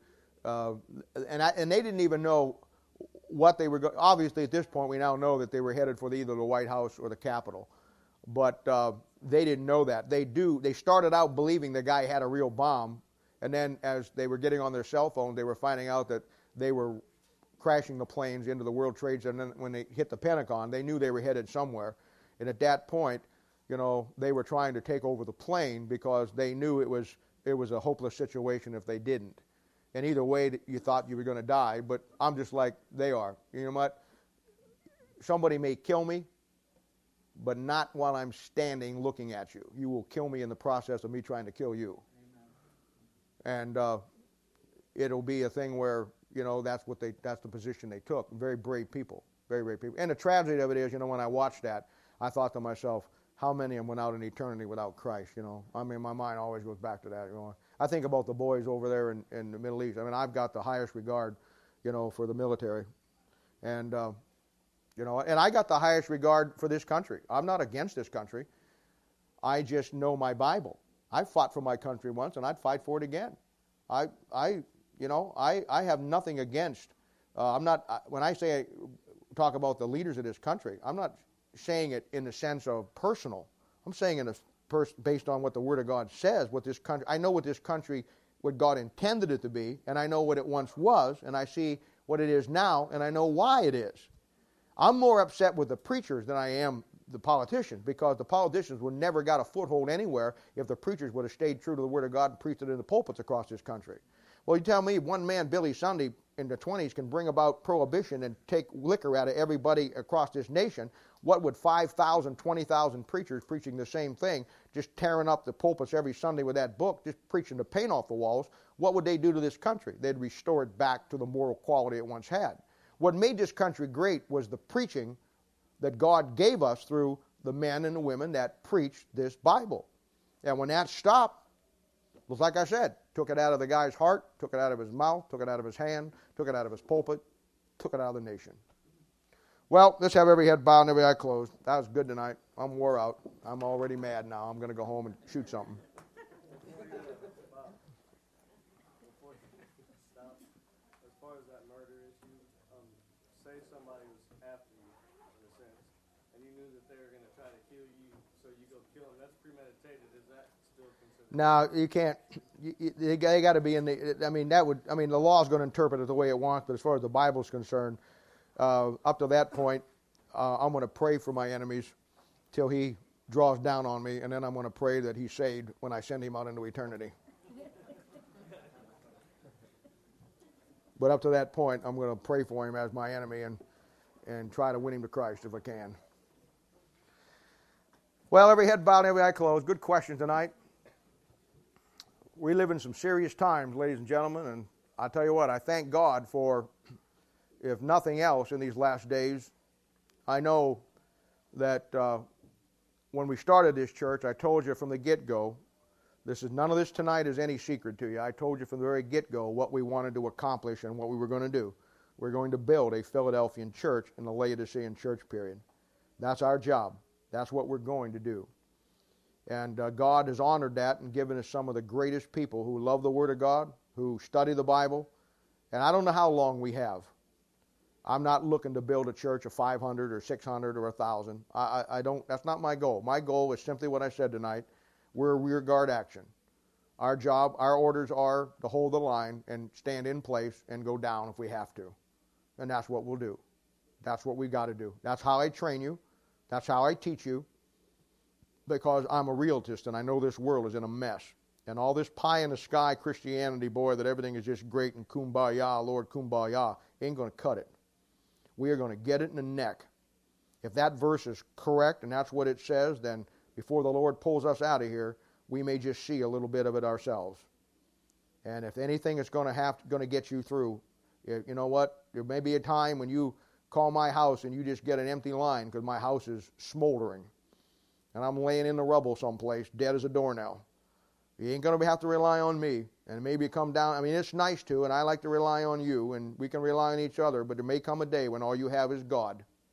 and they didn't even know what they were going. Obviously, at this point, we now know that they were headed for either the White House or the Capitol, but they didn't know that. They started out believing the guy had a real bomb, and then as they were getting on their cell phone, they were finding out that they were crashing the planes into the World Trade Center. And then when they hit the Pentagon, they knew they were headed somewhere. And at that point, they were trying to take over the plane because they knew it was a hopeless situation if they didn't. And either way, you thought you were going to die, but I'm just like they are. You know what? Somebody may kill me, but not while I'm standing looking at you. You will kill me in the process of me trying to kill you. Amen. And it'll be a thing where, that's the position they took. Very brave people. Very brave people. And the tragedy of it is, when I watched that, I thought to myself, how many of them went out in eternity without Christ, I mean, my mind always goes back to that, I think about the boys over there in the Middle East. I mean, I've got the highest regard, for the military. And, and I got the highest regard for this country. I'm not against this country. I just know my Bible. I fought for my country once, and I'd fight for it again. I have nothing against. I'm not. When I talk about the leaders of this country, I'm not saying it in the sense of personal. I'm saying it based on what the Word of God says. What this country. I know what this country, what God intended it to be, and I know what it once was, and I see what it is now, and I know why it is. I'm more upset with the preachers than I am the politicians, because the politicians would never got a foothold anywhere if the preachers would have stayed true to the Word of God and preached it in the pulpits across this country. Well, you tell me one man, Billy Sunday, in the 20s can bring about prohibition and take liquor out of everybody across this nation. What would 5,000, 20,000 preachers preaching the same thing, just tearing up the pulpits every Sunday with that book, just preaching the paint off the walls, what would they do to this country? They'd restore it back to the moral quality it once had. What made this country great was the preaching that God gave us through the men and the women that preached this Bible. And when that stopped, it was like I said, took it out of the guy's heart, took it out of his mouth, took it out of his hand, took it out of his pulpit, took it out of the nation. Well, let's have every head bowed and every eye closed. That was good tonight. I'm wore out. I'm already mad now. I'm going to go home and shoot something. As far as that murder issue, say somebody was after you, in a sense, and you knew that they were going to try to kill you, so you go kill them. That's premeditated. Is that still considered? No, you can't. They got to be in the. The law is going to interpret it the way it wants, but as far as the Bible's concerned, up to that point, I'm going to pray for my enemies till He draws down on me, and then I'm going to pray that He's saved when I send him out into eternity. But up to that point, I'm going to pray for him as my enemy and try to win him to Christ if I can. Well, every head bowed, every eye closed. Good question tonight. We live in some serious times, ladies and gentlemen, and I tell you what, I thank God for, if nothing else, in these last days. I know that when we started this church, I told you from the get-go, none of this tonight is any secret to you. I told you from the very get-go what we wanted to accomplish and what we were going to do. We're going to build a Philadelphian church in the Laodicean church period. That's our job. That's what we're going to do. And God has honored that and given us some of the greatest people who love the Word of God, who study the Bible. And I don't know how long we have. I'm not looking to build a church of 500 or 600 or 1,000. I don't. That's not my goal. My goal is simply what I said tonight. We're a rear guard action. Our job, our orders are to hold the line and stand in place and go down if we have to. And that's what we'll do. That's what we got to do. That's how I train you. That's how I teach you. Because I'm a realist and I know this world is in a mess. And all this pie-in-the-sky Christianity, boy, that everything is just great and kumbaya, Lord, kumbaya, ain't going to cut it. We are going to get it in the neck. If that verse is correct and that's what it says, then before the Lord pulls us out of here, we may just see a little bit of it ourselves. And if anything is going to get you through, you know what? There may be a time when you call my house and you just get an empty line because my house is smoldering. And I'm laying in the rubble someplace, dead as a doornail. You ain't going to have to rely on me. And maybe come down. I mean, it's nice to, and I like to rely on you, and we can rely on each other, but there may come a day when all you have is God.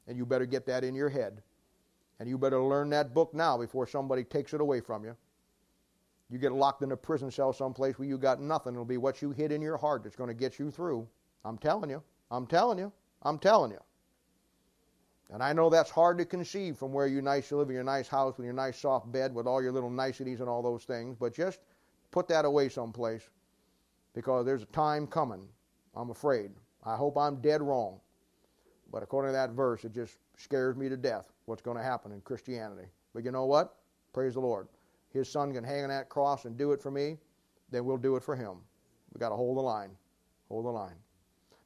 And you better get that in your head. And you better learn that book now before somebody takes it away from you. You get locked in a prison cell someplace where you got nothing. It'll be what you hid in your heart that's going to get you through. I'm telling you. I'm telling you. I'm telling you. And I know that's hard to conceive from where you live in your nice house with your nice soft bed with all your little niceties and all those things. But just put that away someplace, because there's a time coming, I'm afraid. I hope I'm dead wrong. But according to that verse, it just scares me to death what's going to happen in Christianity. But you know what? Praise the Lord. His Son can hang on that cross and do it for me, then we'll do it for him. We've got to hold the line. Hold the line.